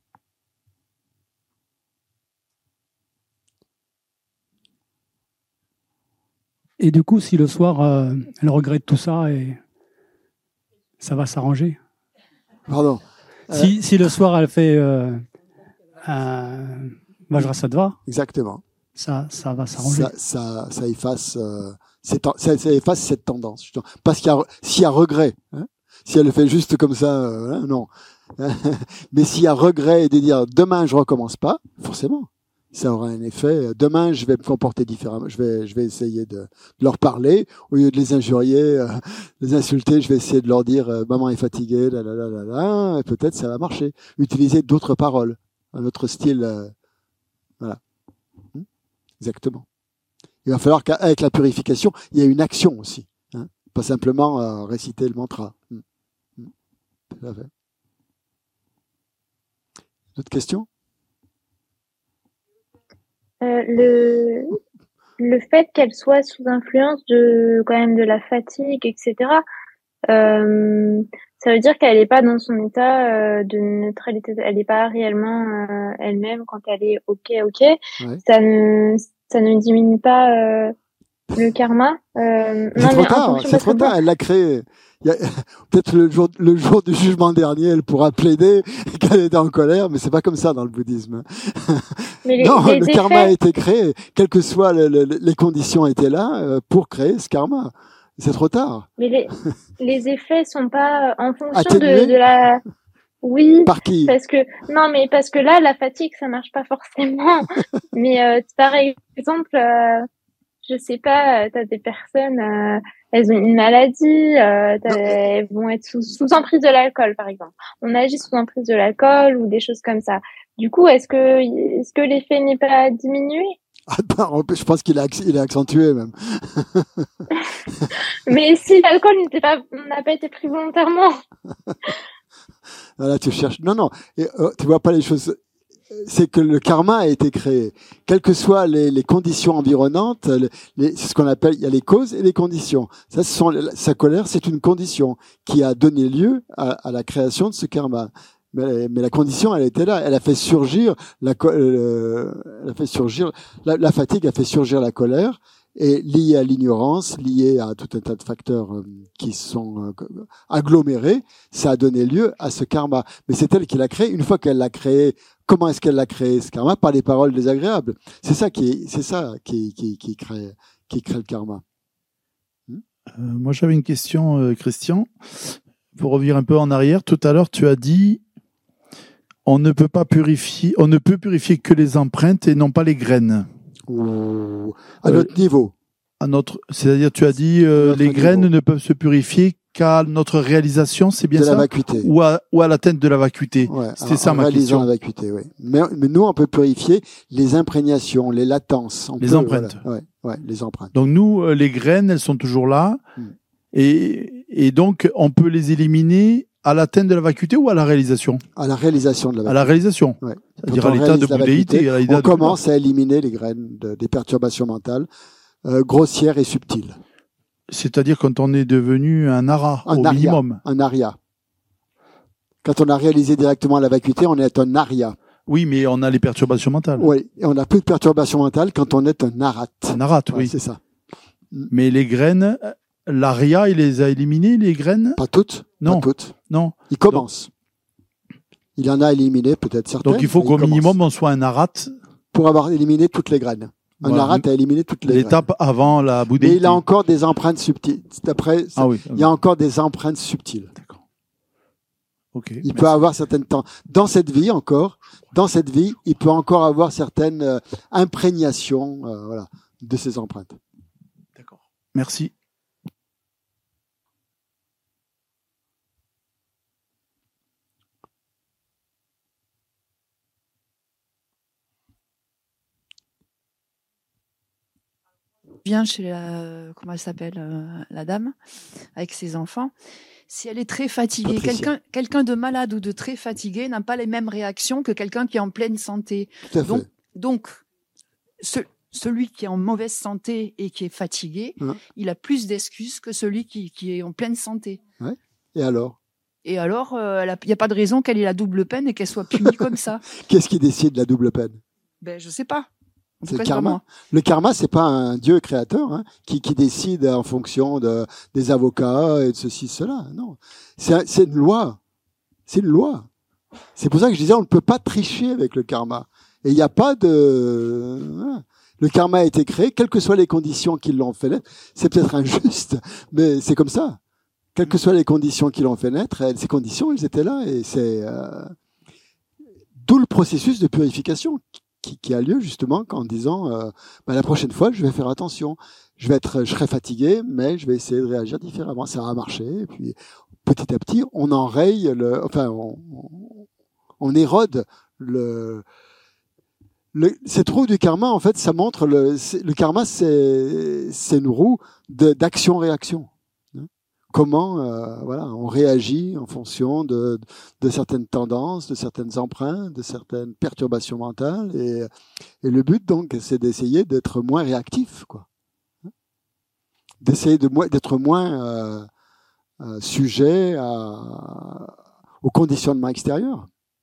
Et du coup, si le soir, euh, elle regrette tout ça, et ça va s'arranger. Pardon. Si, euh... si le soir, elle fait euh, un Vajrasattva, exactement. Ça, ça va s'arranger. Ça, ça, ça efface, euh, cette, ça, ça efface cette tendance. Justement. Parce qu'il y a, s'il y a regret, hein, si elle le fait juste comme ça, euh, hein, non. Mais s'il y a regret et de dire demain je recommence pas, forcément, ça aura un effet. Demain je vais me comporter différemment. Je vais, je vais essayer de, de leur parler au lieu de les injurier, euh, les insulter. Je vais essayer de leur dire euh, maman est fatiguée, là, là, là, là, là. Et peut-être ça va marcher. Utiliser d'autres paroles, un autre style, euh, voilà. Exactement. Il va falloir qu'avec la purification, il y ait une action aussi. Hein, pas simplement euh, réciter le mantra. Mmh. Mmh. Tout à fait. D'autres questions ? euh, le, le fait qu'elle soit sous influence de quand même de la fatigue, et cetera, euh, ça veut dire qu'elle n'est pas dans son état euh, de neutralité, elle n'est pas réellement euh, elle-même quand elle est ok, ok. Ouais. Ça ne, ça ne diminue pas euh, le karma. Euh, c'est non, trop tard, c'est trop tard. Elle l'a créé. Il y a, peut-être le jour, le jour du jugement dernier, elle pourra plaider qu'elle était en colère, mais c'est pas comme ça dans le bouddhisme. Mais les, non, les le effets... karma a été créé, quelles que soient le, le, les conditions étaient là pour créer ce karma. C'est trop tard. Mais les, les effets sont pas en fonction de, de la. Oui. Par qui? Parce que non, mais parce que là, la fatigue, ça marche pas forcément. mais euh, par exemple, euh, je sais pas, t'as des personnes, euh, elles ont une maladie, euh, elles vont être sous, sous emprise de l'alcool, par exemple. On agit sous emprise de l'alcool ou des choses comme ça. Du coup, est-ce que est-ce que l'effet n'est pas diminué? Ah ben, je pense qu'il est, il est accentué même. Mais si l'alcool n'était pas, n'a pas été pris volontairement. Là, tu cherches. Non, non. Et, euh, tu vois pas les choses. C'est que le karma a été créé, quelles que soient les, les conditions environnantes. Les, les, c'est ce qu'on appelle. Il y a les causes et les conditions. Ça, ce sont sa colère, c'est une condition qui a donné lieu à, à la création de ce karma. Mais, mais la condition, elle était là. Elle a fait surgir la, euh, elle a fait surgir la, la fatigue, a fait surgir la colère, et liée à l'ignorance, liée à tout un tas de facteurs euh, qui sont euh, agglomérés, ça a donné lieu à ce karma. Mais c'est elle qui l'a créé. Une fois qu'elle l'a créé, comment est-ce qu'elle l'a créé ce karma? Par des paroles désagréables. C'est ça qui, c'est ça qui, qui, qui crée, qui crée le karma. Hmm euh, moi, j'avais une question, euh, Christian. Pour revenir un peu en arrière, tout à l'heure, tu as dit on ne peut pas purifier, on ne peut purifier que les empreintes et non pas les graines. Ouh, à notre euh, niveau. À notre, c'est-à-dire, tu as dit euh, les niveau. Graines ne peuvent se purifier qu'à notre réalisation, c'est bien de ça? De la vacuité. Ou à, ou à l'atteinte de la vacuité. Ouais, C'était en, ça en ma question. La vacuité, oui. Mais, mais nous, on peut purifier les imprégnations, les latences. On les peut, empreintes. Voilà, ouais, ouais, les empreintes. Donc nous, euh, les graines, elles sont toujours là. Hmm. Et, et donc, on peut les éliminer à l'atteinte de la vacuité ou à la réalisation? À la réalisation de la vacuité. À la réalisation. Ouais. C'est-à-dire à l'état de bouddhéité. On commence à éliminer les graines de, des perturbations mentales euh, grossière et subtile. C'est-à-dire quand on est devenu un ara, Un au aria, minimum. un aria. Quand on a réalisé directement la vacuité, on est un aria. Oui, mais on a les perturbations mentales. Oui, et on n'a plus de perturbation mentale quand on est un arat. Un arat, Ouais, oui. c'est ça. Mais les graines, l'aria, il les a éliminées, les graines? Pas toutes. Non. Pas toutes. Non. Il commence. Il en a éliminé peut-être certaines. Donc il faut mais qu'au commence. minimum on soit un arat. Pour avoir éliminé toutes les graines. Un Voilà. arat a éliminé toutes les graines. L'étape avant la bouddhéité. Mais il a encore des empreintes subtiles. D'après, Ah oui. il y a encore des empreintes subtiles. D'accord. Ok. Il merci. peut avoir certaines temps dans cette vie encore, dans cette vie, il peut encore avoir certaines euh, imprégnations, euh, voilà, de ces empreintes. D'accord. Merci. Vient chez la, comment elle s'appelle, euh, la dame, avec ses enfants. Si elle est très fatiguée, Patricia. quelqu'un, quelqu'un de malade ou de très fatigué n'a pas les mêmes réactions que quelqu'un qui est en pleine santé. Tout à fait. Donc, donc, ce, celui qui est en mauvaise santé et qui est fatigué, Hein. il a plus d'excuses que celui qui, qui est en pleine santé. Et alors, Et alors, euh, il n'y a pas de raison qu'elle ait la double peine et qu'elle soit punie comme ça. qu'est-ce qui décide la double peine? Ben, je sais pas. En C'est tout le cas, pas karma. moi. Le karma, c'est pas un dieu créateur hein, qui, qui décide en fonction de, des avocats et de ceci, cela. Non, c'est un- c'est une loi. C'est une loi. C'est pour ça que je disais, on ne peut pas tricher avec le karma. Et il n'y a pas de... voilà. Le karma a été créé, quelles que soient les conditions qui l'ont fait naître. C'est peut-être injuste, mais c'est comme ça. Quelles que soient les conditions qui l'ont fait naître, elles- ces conditions, elles étaient là. Et c'est euh, d'où le processus de purification qui, qui a lieu justement en disant euh, bah, la prochaine fois, je vais faire attention. Je vais être, je serai fatigué, mais je vais essayer de réagir différemment. Ça va marcher. Et puis petit à petit, on enraye le, enfin, on, on, on érode le. Le, cette roue du karma, en fait, ça montre le, c'est- le karma, c'est, c'est une roue de, d'action-réaction. Hein. Comment, euh, voilà, on réagit en fonction de, de certaines tendances, de certaines empreintes, de certaines perturbations mentales, et, et le but donc, c'est d'essayer d'être moins réactif, quoi. Hein. D'essayer de moins, d'être moins euh, euh, sujet à, au conditionnement extérieur.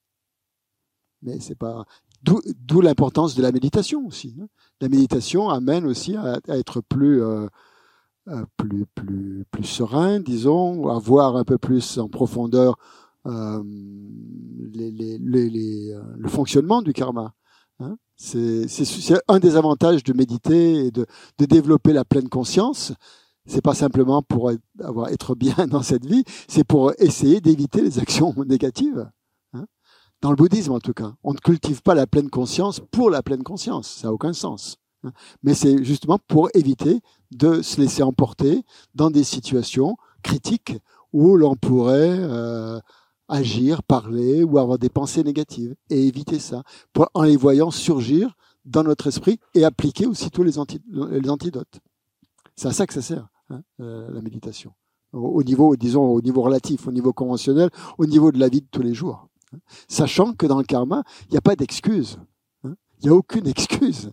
Mais c'est pas. D'où, d'où l'importance de la méditation aussi. Hein. La méditation amène aussi à, à être plus, euh, euh, plus, plus, plus serein, disons, à voir un peu plus en profondeur euh, les, les, les, les, euh, le fonctionnement du karma. Hein. C'est, c'est, c'est un des avantages de méditer et de, de développer la pleine conscience. C'est pas simplement pour être, avoir, être bien dans cette vie, c'est pour essayer d'éviter les actions négatives. Dans le bouddhisme, en tout cas, on ne cultive pas la pleine conscience pour la pleine conscience. Ça n'a aucun sens. Mais c'est justement pour éviter de se laisser emporter dans des situations critiques où l'on pourrait euh, agir, parler ou avoir des pensées négatives. Et éviter ça, pour, en les voyant surgir dans notre esprit et appliquer aussitôt les, anti, les antidotes. C'est à ça que ça sert, hein, euh, la méditation. Au, au niveau, disons, au niveau relatif, au niveau conventionnel, au niveau de la vie de tous les jours. Sachant que dans le karma, il n'y a pas d'excuse. Il n'y a aucune excuse.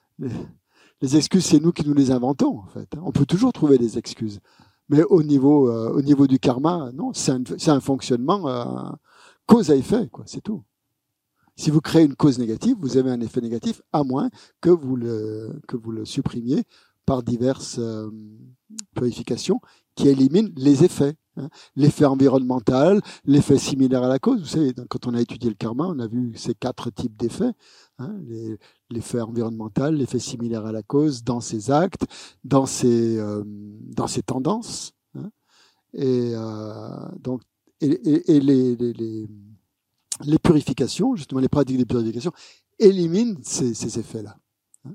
Les excuses, c'est nous qui nous les inventons, en fait. On peut toujours trouver des excuses. Mais au niveau, euh, au niveau du karma, non, c'est un, c'est un fonctionnement euh, cause à effet, quoi, c'est tout. Si vous créez une cause négative, vous avez un effet négatif, à moins que vous le, que vous le supprimiez par diverses euh, purifications qui éliminent les effets. Hein. L'effet environnemental, l'effet similaire à la cause. Vous savez, quand on a étudié le karma, on a vu ces quatre types d'effets. Hein. Les, l'effet environnemental, l'effet similaire à la cause, dans ses actes, dans ses, euh, dans ses tendances. Hein. Et, euh, donc, et, et, et les, les, les, les purifications, justement les pratiques de purification, éliminent ces, ces effets-là. Hein.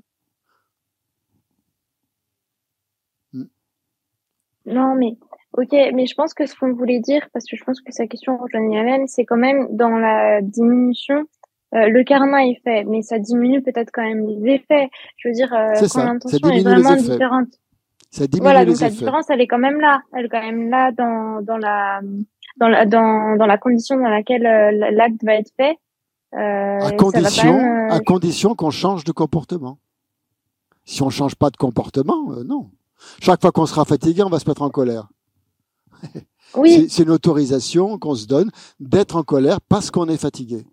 Non, mais ok, mais je pense que ce qu'on voulait dire, parce que je pense que sa question rejoignait la même, c'est quand même dans la diminution, euh, le karma est fait, mais ça diminue peut-être quand même les effets. Je veux dire, euh, C'est quand ça, l'intention ça est diminue les vraiment effets. différente. Ça diminue Voilà, les donc la effets. différence, elle est quand même là. Elle est quand même là dans, dans la, dans la, dans, dans la condition dans laquelle euh, l'acte va être fait. Euh, À ça va condition, quand même, euh, à condition qu'on change de comportement. Si on change pas de comportement, euh, non. Chaque fois qu'on sera fatigué, on va se mettre en colère. Oui. C'est, c'est une autorisation qu'on se donne d'être en colère parce qu'on est fatigué.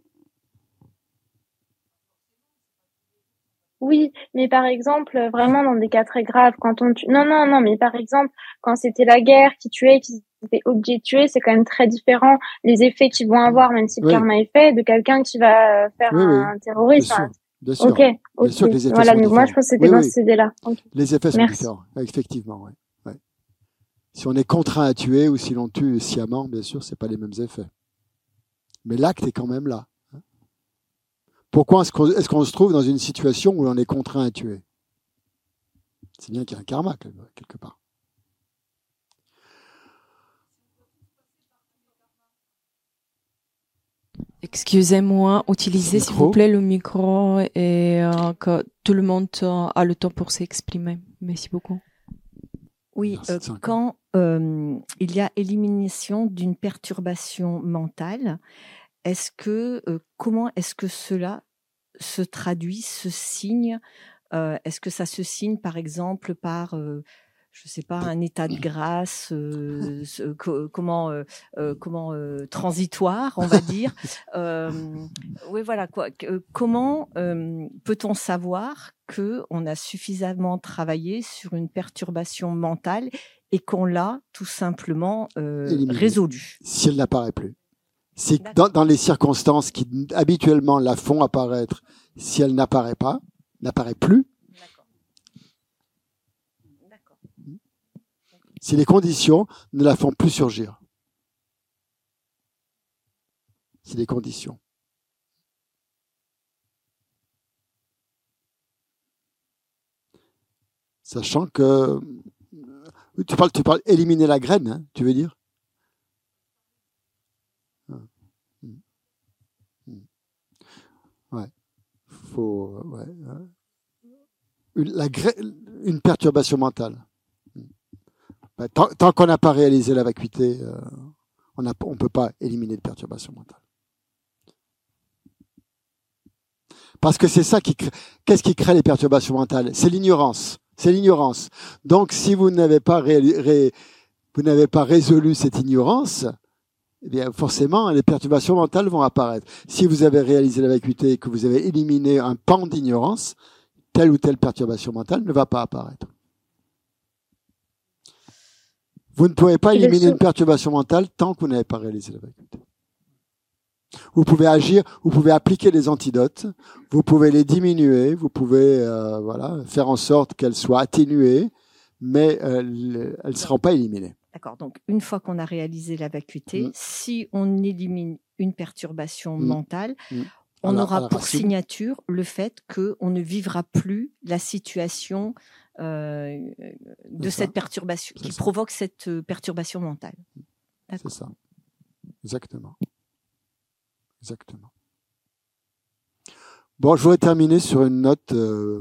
Oui, mais par exemple, vraiment dans des cas très graves, quand on tue... Non, non, non, mais par exemple, quand c'était la guerre qui tuait, qui était obligé de tuer, c'est quand même très différent les effets qu'ils vont avoir, même si le Oui. karma est fait, de quelqu'un qui va faire Oui, oui. un Bien terrorisme. sûr, bien sûr. Ok, ok. Bien sûr que les effets Voilà, sont donc moi je différents. pense que c'était Oui, dans oui. cette idée-là. Ok. Les effets sont Merci. différents, effectivement. Ouais. Ouais. Si on est contraint à tuer ou si l'on tue sciemment, bien sûr, c'est pas les mêmes effets. Mais l'acte est quand même là. Pourquoi est-ce qu'on, est-ce qu'on se trouve dans une situation où l'on est contraint à tuer? C'est bien qu'il y a un karma quelque part. Excusez-moi, utilisez s'il vous Micro. plaît le micro et euh, que tout le monde euh, a le temps pour s'exprimer. Merci beaucoup. Oui, Merci, euh, c'est un- quand euh, il y a élimination d'une perturbation mentale, est-ce que euh, comment est-ce que cela se traduit, se signe euh, Est-ce que ça se signe, par exemple, par euh, je sais pas, un état de grâce, euh, ce- co- comment, euh, euh, comment euh, transitoire, on va dire. Euh, oui, voilà quoi. Que- euh, comment euh, peut-on savoir que on a suffisamment travaillé sur une perturbation mentale et qu'on l'a tout simplement euh, Éliminée. résolue? Si elle n'apparaît plus. C'est D'accord. dans, dans les circonstances qui habituellement la font apparaître, si elle n'apparaît pas, n'apparaît plus, D'accord. D'accord. si les conditions ne la font plus surgir. Si les conditions. Sachant que tu parles, tu parles éliminer la graine, hein, tu veux dire? Ouais. Faut, ouais, ouais. Une, la gra... une perturbation mentale. Ouais, tant, tant qu'on n'a pas réalisé la vacuité, euh, on ne on peut pas éliminer de perturbation mentale. Parce que c'est ça qui crée. Qu'est-ce qui crée les perturbations mentales? C'est l'ignorance. C'est l'ignorance. Donc, si vous n'avez pas ré, ré, vous n'avez pas résolu cette ignorance, eh bien, forcément, les perturbations mentales vont apparaître. Si vous avez réalisé la vacuité et que vous avez éliminé un pan d'ignorance, telle ou telle perturbation mentale ne va pas apparaître. Vous ne pouvez pas éliminer une perturbation mentale tant que vous n'avez pas réalisé la vacuité. Vous pouvez agir, vous pouvez appliquer des antidotes, vous pouvez les diminuer, vous pouvez euh, voilà, faire en sorte qu'elles soient atténuées, mais euh, elles ne seront pas éliminées. D'accord. Donc, une fois qu'on a réalisé la vacuité, Mmh. si on élimine une perturbation Mmh. mentale, Mmh. on la- aura à la pour racine. signature le fait qu'on ne vivra plus la situation euh, de C'est ça. cette perturbation, C'est qui ça. provoque cette euh, perturbation mentale. C'est ça. Exactement. Exactement. Bon, je voudrais terminer sur une note euh,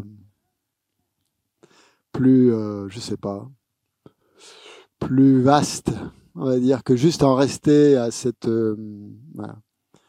plus, euh, je sais pas, plus vaste. On va dire que juste en rester à cette, euh, voilà,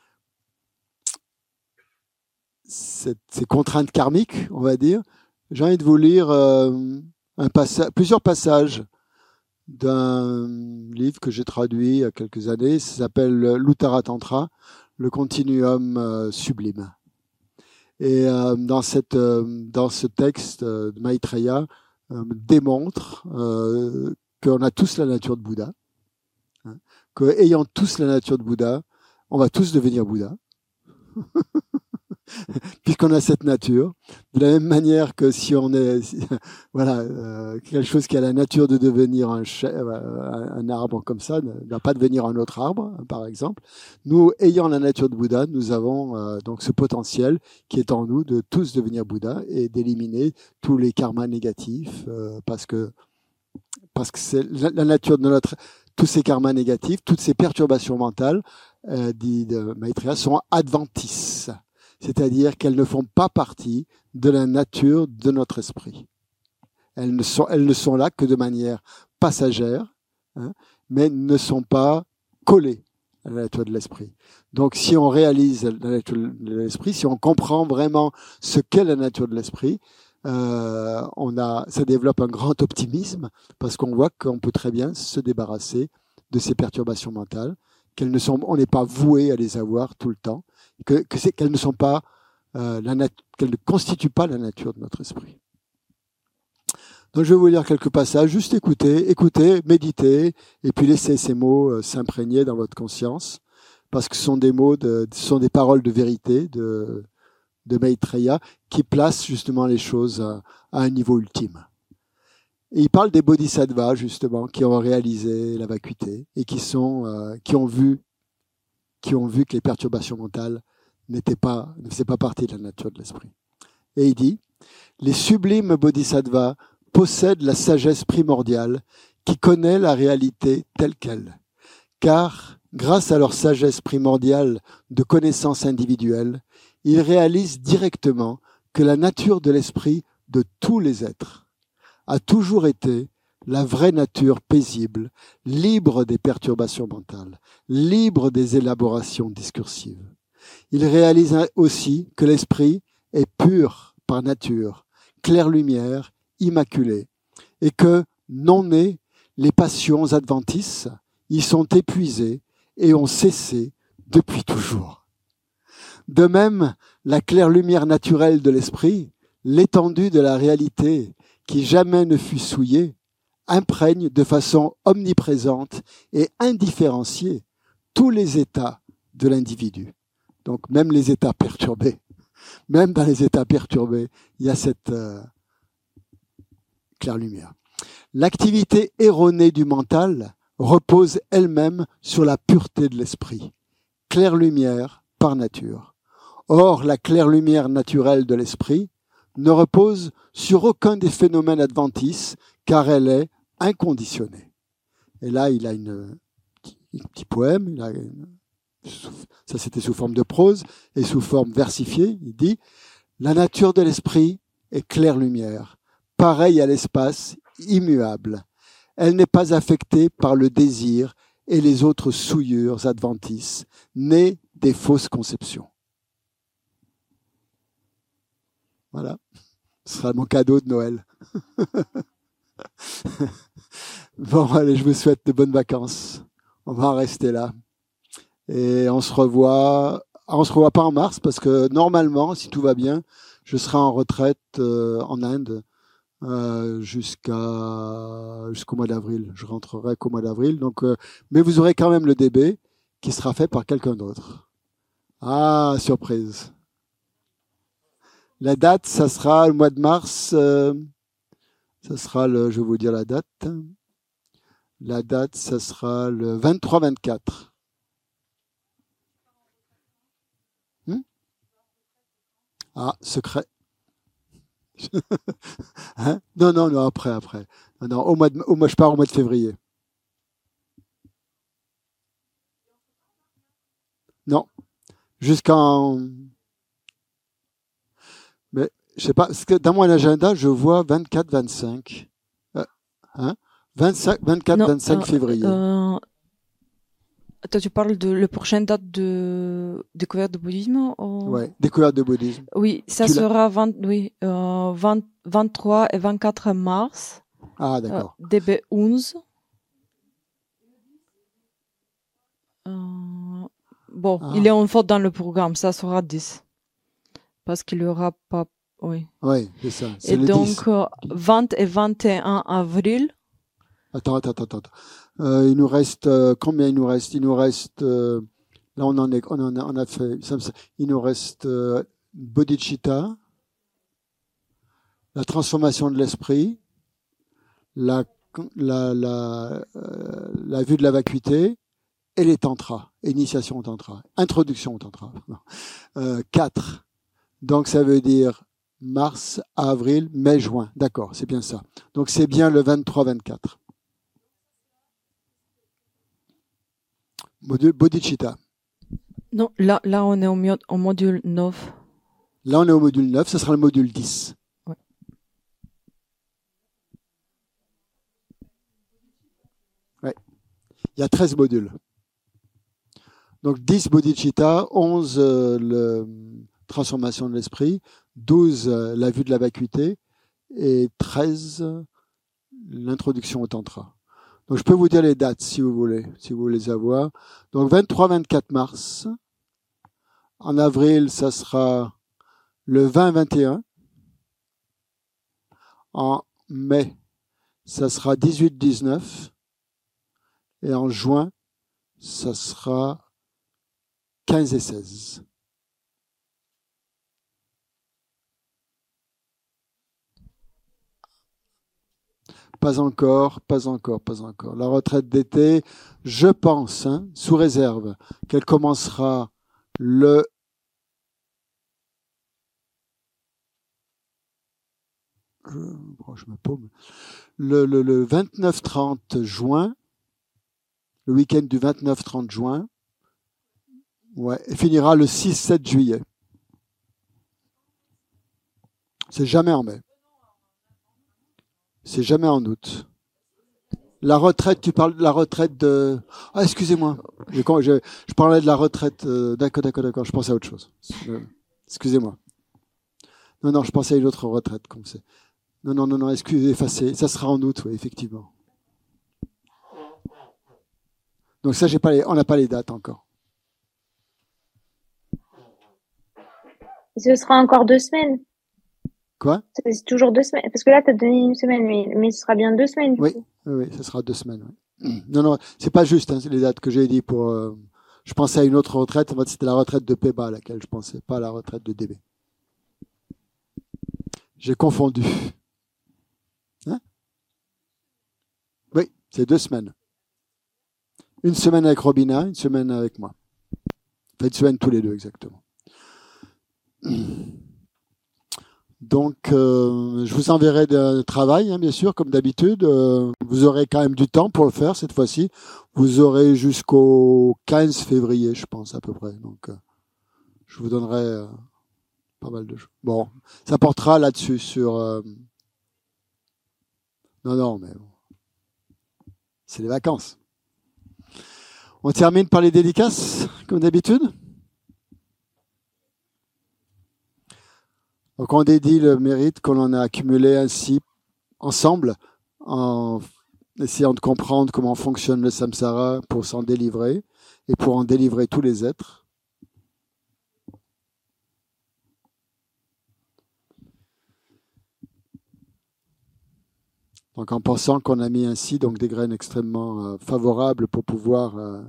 cette, ces contraintes karmiques, on va dire. J'ai envie de vous lire euh, un passa- plusieurs passages d'un livre que j'ai traduit il y a quelques années. Ça s'appelle l'Uttara Tantra, le continuum euh, sublime. Et euh, dans, cette, euh, dans ce texte euh, de Maitreya, euh, démontre euh, qu'on a tous la nature de Bouddha, hein, qu'ayant tous la nature de Bouddha, on va tous devenir Bouddha. Puisqu'on a cette nature, de la même manière que si on est, si, voilà, euh, quelque chose qui a la nature de devenir un, un, un arbre comme ça, ne va pas devenir un autre arbre, par exemple. Nous, ayant la nature de Bouddha, nous avons euh, donc ce potentiel qui est en nous de tous devenir Bouddha et d'éliminer tous les karmas négatifs, euh, parce que parce que c'est la, la nature de notre tous ces karmas négatifs, toutes ces perturbations mentales, euh, dit de Maitreya, sont adventices. C'est-à-dire qu'elles ne font pas partie de la nature de notre esprit. Elles ne sont, elles ne sont là que de manière passagère, hein, mais ne sont pas collées à la nature de l'esprit. Donc, si on réalise la nature de l'esprit, si on comprend vraiment ce qu'est la nature de l'esprit, euh, on a, ça développe un grand optimisme parce qu'on voit qu'on peut très bien se débarrasser de ces perturbations mentales, qu'elles ne sont, on n'est pas voué à les avoir tout le temps, que, que c'est, qu'elles ne sont pas, euh, la nat- qu'elles ne constituent pas la nature de notre esprit. Donc je vais vous lire quelques passages, juste écoutez, écoutez, méditez, et puis laissez ces mots euh, s'imprégner dans votre conscience, parce que ce sont des mots, de, ce sont des paroles de vérité de, de Maitreya qui placent justement les choses à, à un niveau ultime. Et il parle des bodhisattvas justement qui ont réalisé la vacuité et qui sont, euh, qui ont vu, qui ont vu que les perturbations mentales n'étaient pas, ne faisaient pas partie de la nature de l'esprit. Et il dit, les sublimes bodhisattvas possèdent la sagesse primordiale qui connaît la réalité telle qu'elle, car grâce à leur sagesse primordiale de connaissance individuelle, ils réalisent directement que la nature de l'esprit de tous les êtres a toujours été la vraie nature paisible, libre des perturbations mentales, libre des élaborations discursives. Ils réalisent aussi que l'esprit est pur par nature, claire lumière, immaculé, et que, non nés, les passions adventices y sont épuisées et ont cessé depuis toujours. De même, la claire lumière naturelle de l'esprit, l'étendue de la réalité qui jamais ne fut souillée, imprègne de façon omniprésente et indifférenciée tous les états de l'individu. Donc même les états perturbés, même dans les états perturbés, il y a cette euh, claire lumière. L'activité erronée du mental repose elle-même sur la pureté de l'esprit, claire lumière par nature. Or, la claire lumière naturelle de l'esprit ne repose sur aucun des phénomènes adventices, car elle est inconditionnée. Et là, il a une, un petit poème, il a une, ça c'était sous forme de prose, et sous forme versifiée, il dit « La nature de l'esprit est claire lumière, pareille à l'espace, immuable. Elle n'est pas affectée par le désir et les autres souillures adventices, nées des fausses conceptions. » Voilà, ce sera mon cadeau de Noël. Bon, allez, je vous souhaite de bonnes vacances. On va en rester là. Et on se revoit, on se revoit pas en mars parce que normalement, si tout va bien, je serai en retraite euh, en Inde euh, jusqu'à jusqu'au mois d'avril. Je rentrerai qu'au mois d'avril. Donc, euh, mais vous aurez quand même le D B qui sera fait par quelqu'un d'autre. Ah, surprise. La date, ça sera le mois de mars. Euh, ça sera le, je vais vous dire la date. La date, ça sera le vingt-trois vingt-quatre. Hmm? Ah, secret. Hein? Non, non, non, après, après. Non, non, au mois de, au mois, je pars au mois de février. Non, jusqu'en. Mais je sais pas, parce que dans mon agenda, je vois vingt-quatre vingt-cinq. Euh, hein? vingt-cinq, vingt-quatre vingt-cinq euh, février. Euh, attends, tu parles de la prochaine date de découverte du bouddhisme ou... Ouais, découverte du bouddhisme. Oui, ça Tu sera vingt, oui, euh, vingt, vingt-trois et vingt-quatre mars. Ah, d'accord. Euh, D B onze. Euh, bon, Ah. il est en faute dans le programme, ça sera dix. Parce qu'il n'y aura pas. Oui. Oui, c'est ça. C'est Et le donc, dix. euh, vingt et vingt et un avril. Attends, attends, attends, attends. Euh, il nous reste euh, combien il nous reste? Il nous reste euh, là on en est, on en a, on a fait. Ça, ça, il nous reste euh, bodhicitta, la transformation de l'esprit, la la la euh, la vue de la vacuité et les tantras, initiation au tantra, introduction au tantra. Euh, quatre. Donc ça veut dire mars, avril, mai, juin. D'accord, c'est bien ça. Donc c'est bien le vingt-trois vingt-quatre. Module bodhicitta. Non, là, là on est au, mio- au module neuf. Là, on est au module neuf, ce sera le module dix. Ouais. Ouais. Il y a treize modules. Donc dix bodhicitta, onze euh, le transformation de l'esprit, douze euh, la vue de la vacuité et treize, l'introduction au Tantra. Donc je peux vous dire les dates si vous voulez, si vous voulez les avoir. Donc vingt-trois vingt-quatre mars. En avril, ça sera le vingt vingt et un. En mai, ça sera dix-huit dix-neuf. Et en juin, ça sera quinze et seize. Pas encore, pas encore, pas encore. La retraite d'été, je pense, hein, sous réserve, qu'elle commencera le je, oh, je me paume. Le, le, le vingt-neuf trente juin, le week-end du vingt-neuf trente juin, ouais, et finira le six sept juillet. C'est jamais en mai. C'est jamais en août. La retraite, tu parles de la retraite de... Ah, excusez-moi. Je, je, je parlais de la retraite... Euh, d'accord, d'accord, d'accord. Je pensais à autre chose. Euh, excusez-moi. Non, non, je pensais à une autre retraite, comme c'est. Non, non, non, non, excusez, effacez. Ça sera en août, oui, effectivement. Donc ça, j'ai pas les, on n'a pas les dates encore. Et ce sera encore deux semaines. Quoi? C'est toujours deux semaines. Parce que là, tu as donné une semaine, mais, mais ce sera bien deux semaines. Du oui, coup. oui, oui, ça sera deux semaines. Oui. Non, non, c'est pas juste, hein, c'est les dates que j'ai dit pour. Euh, je pensais à une autre retraite. En fait, c'était la retraite de P E B A à laquelle je pensais, pas à la retraite de D B. J'ai confondu. Hein? Oui, c'est deux semaines. Une semaine avec Robina, une semaine avec moi. Enfin, une semaine tous les deux, exactement. Donc, euh, je vous enverrai de travail, hein, bien sûr, comme d'habitude. Euh, vous aurez quand même du temps pour le faire cette fois-ci. Vous aurez jusqu'au quinze février, je pense, à peu près. Donc, euh, je vous donnerai euh, pas mal de choses. Bon, ça portera là-dessus sur... Euh... Non, non, mais bon. C'est les vacances. On termine par les dédicaces, comme d'habitude. Donc on dédie le mérite qu'on en a accumulé ainsi ensemble en essayant de comprendre comment fonctionne le samsara pour s'en délivrer et pour en délivrer tous les êtres. Donc en pensant qu'on a mis ainsi donc des graines extrêmement euh, favorables pour pouvoir euh,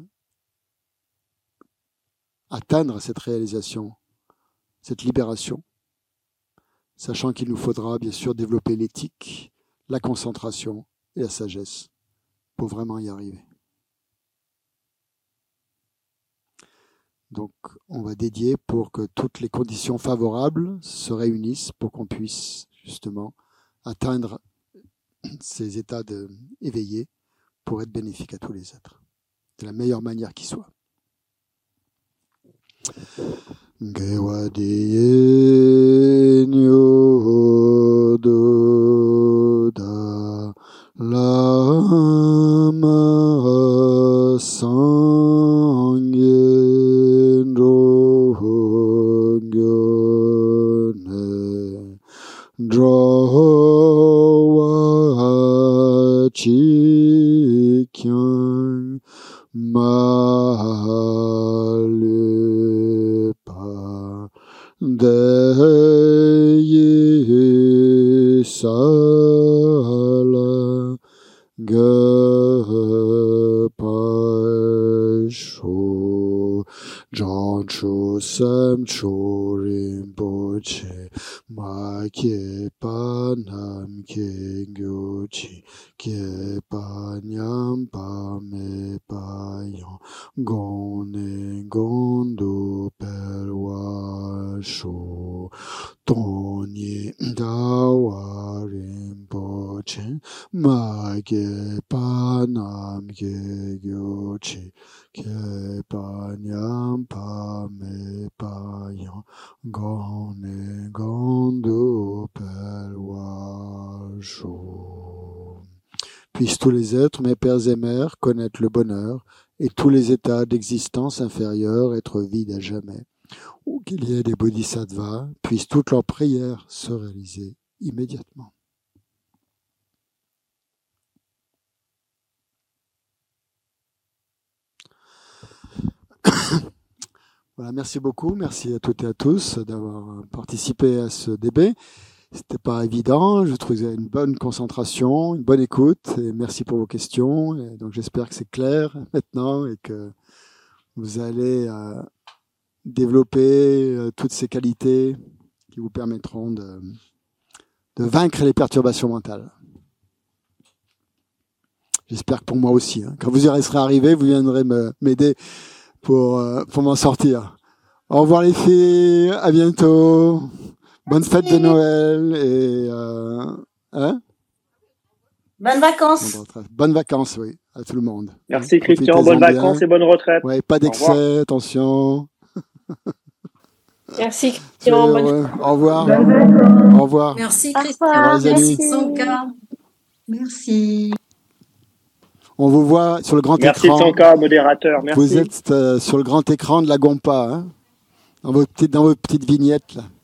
atteindre cette réalisation, cette libération. Sachant qu'il nous faudra bien sûr développer l'éthique, la concentration et la sagesse pour vraiment y arriver. Donc on va dédier pour que toutes les conditions favorables se réunissent pour qu'on puisse justement atteindre ces états de éveillés pour être bénéfique à tous les êtres. De la meilleure manière qui soit. Gewadiye nyododa lama sangyen rogyone drawa chikyan malu pa deye sala gapasho janchu samchu rinpoche ma ke panam ke gyochi ke panyam pa me pa yon gone gondo perwa sho tonye dawa rinpoche ma ke panam ke gyochi ke panyam pa me pa yon gone gondo perwa sho. Puissent tous les êtres, mes pères et mères, connaître le bonheur et tous les états d'existence inférieure être vides à jamais. Ou qu'il y ait des bodhisattvas, puissent toutes leurs prières se réaliser immédiatement. Voilà, merci beaucoup. Merci à toutes et à tous d'avoir participé à ce débat. C'était pas évident. Je trouve que vous avez une bonne concentration, une bonne écoute. Et merci pour vos questions. Et donc, j'espère que c'est clair maintenant et que vous allez euh, développer euh, toutes ces qualités qui vous permettront de, de vaincre les perturbations mentales. J'espère que pour moi aussi. Hein. Quand vous y serez arrivé, vous viendrez me, m'aider pour, euh, pour m'en sortir. Au revoir les filles, à bientôt. Bonne fête de Noël et euh, hein Bonnes vacances. Bonnes vacances, oui, à tout le monde. Merci Christian, bonnes vacances et bonne retraite. Ouais, pas d'excès, attention. Merci Christian. Bonne... Ouais, au revoir. Au revoir. Merci Christian. Merci Sanka. Merci. On vous voit sur le grand Merci écran. Merci Sanka, modérateur. Merci. Vous êtes euh, sur le grand écran de la Gompa, hein, dans vos petites, dans vos petites vignettes là.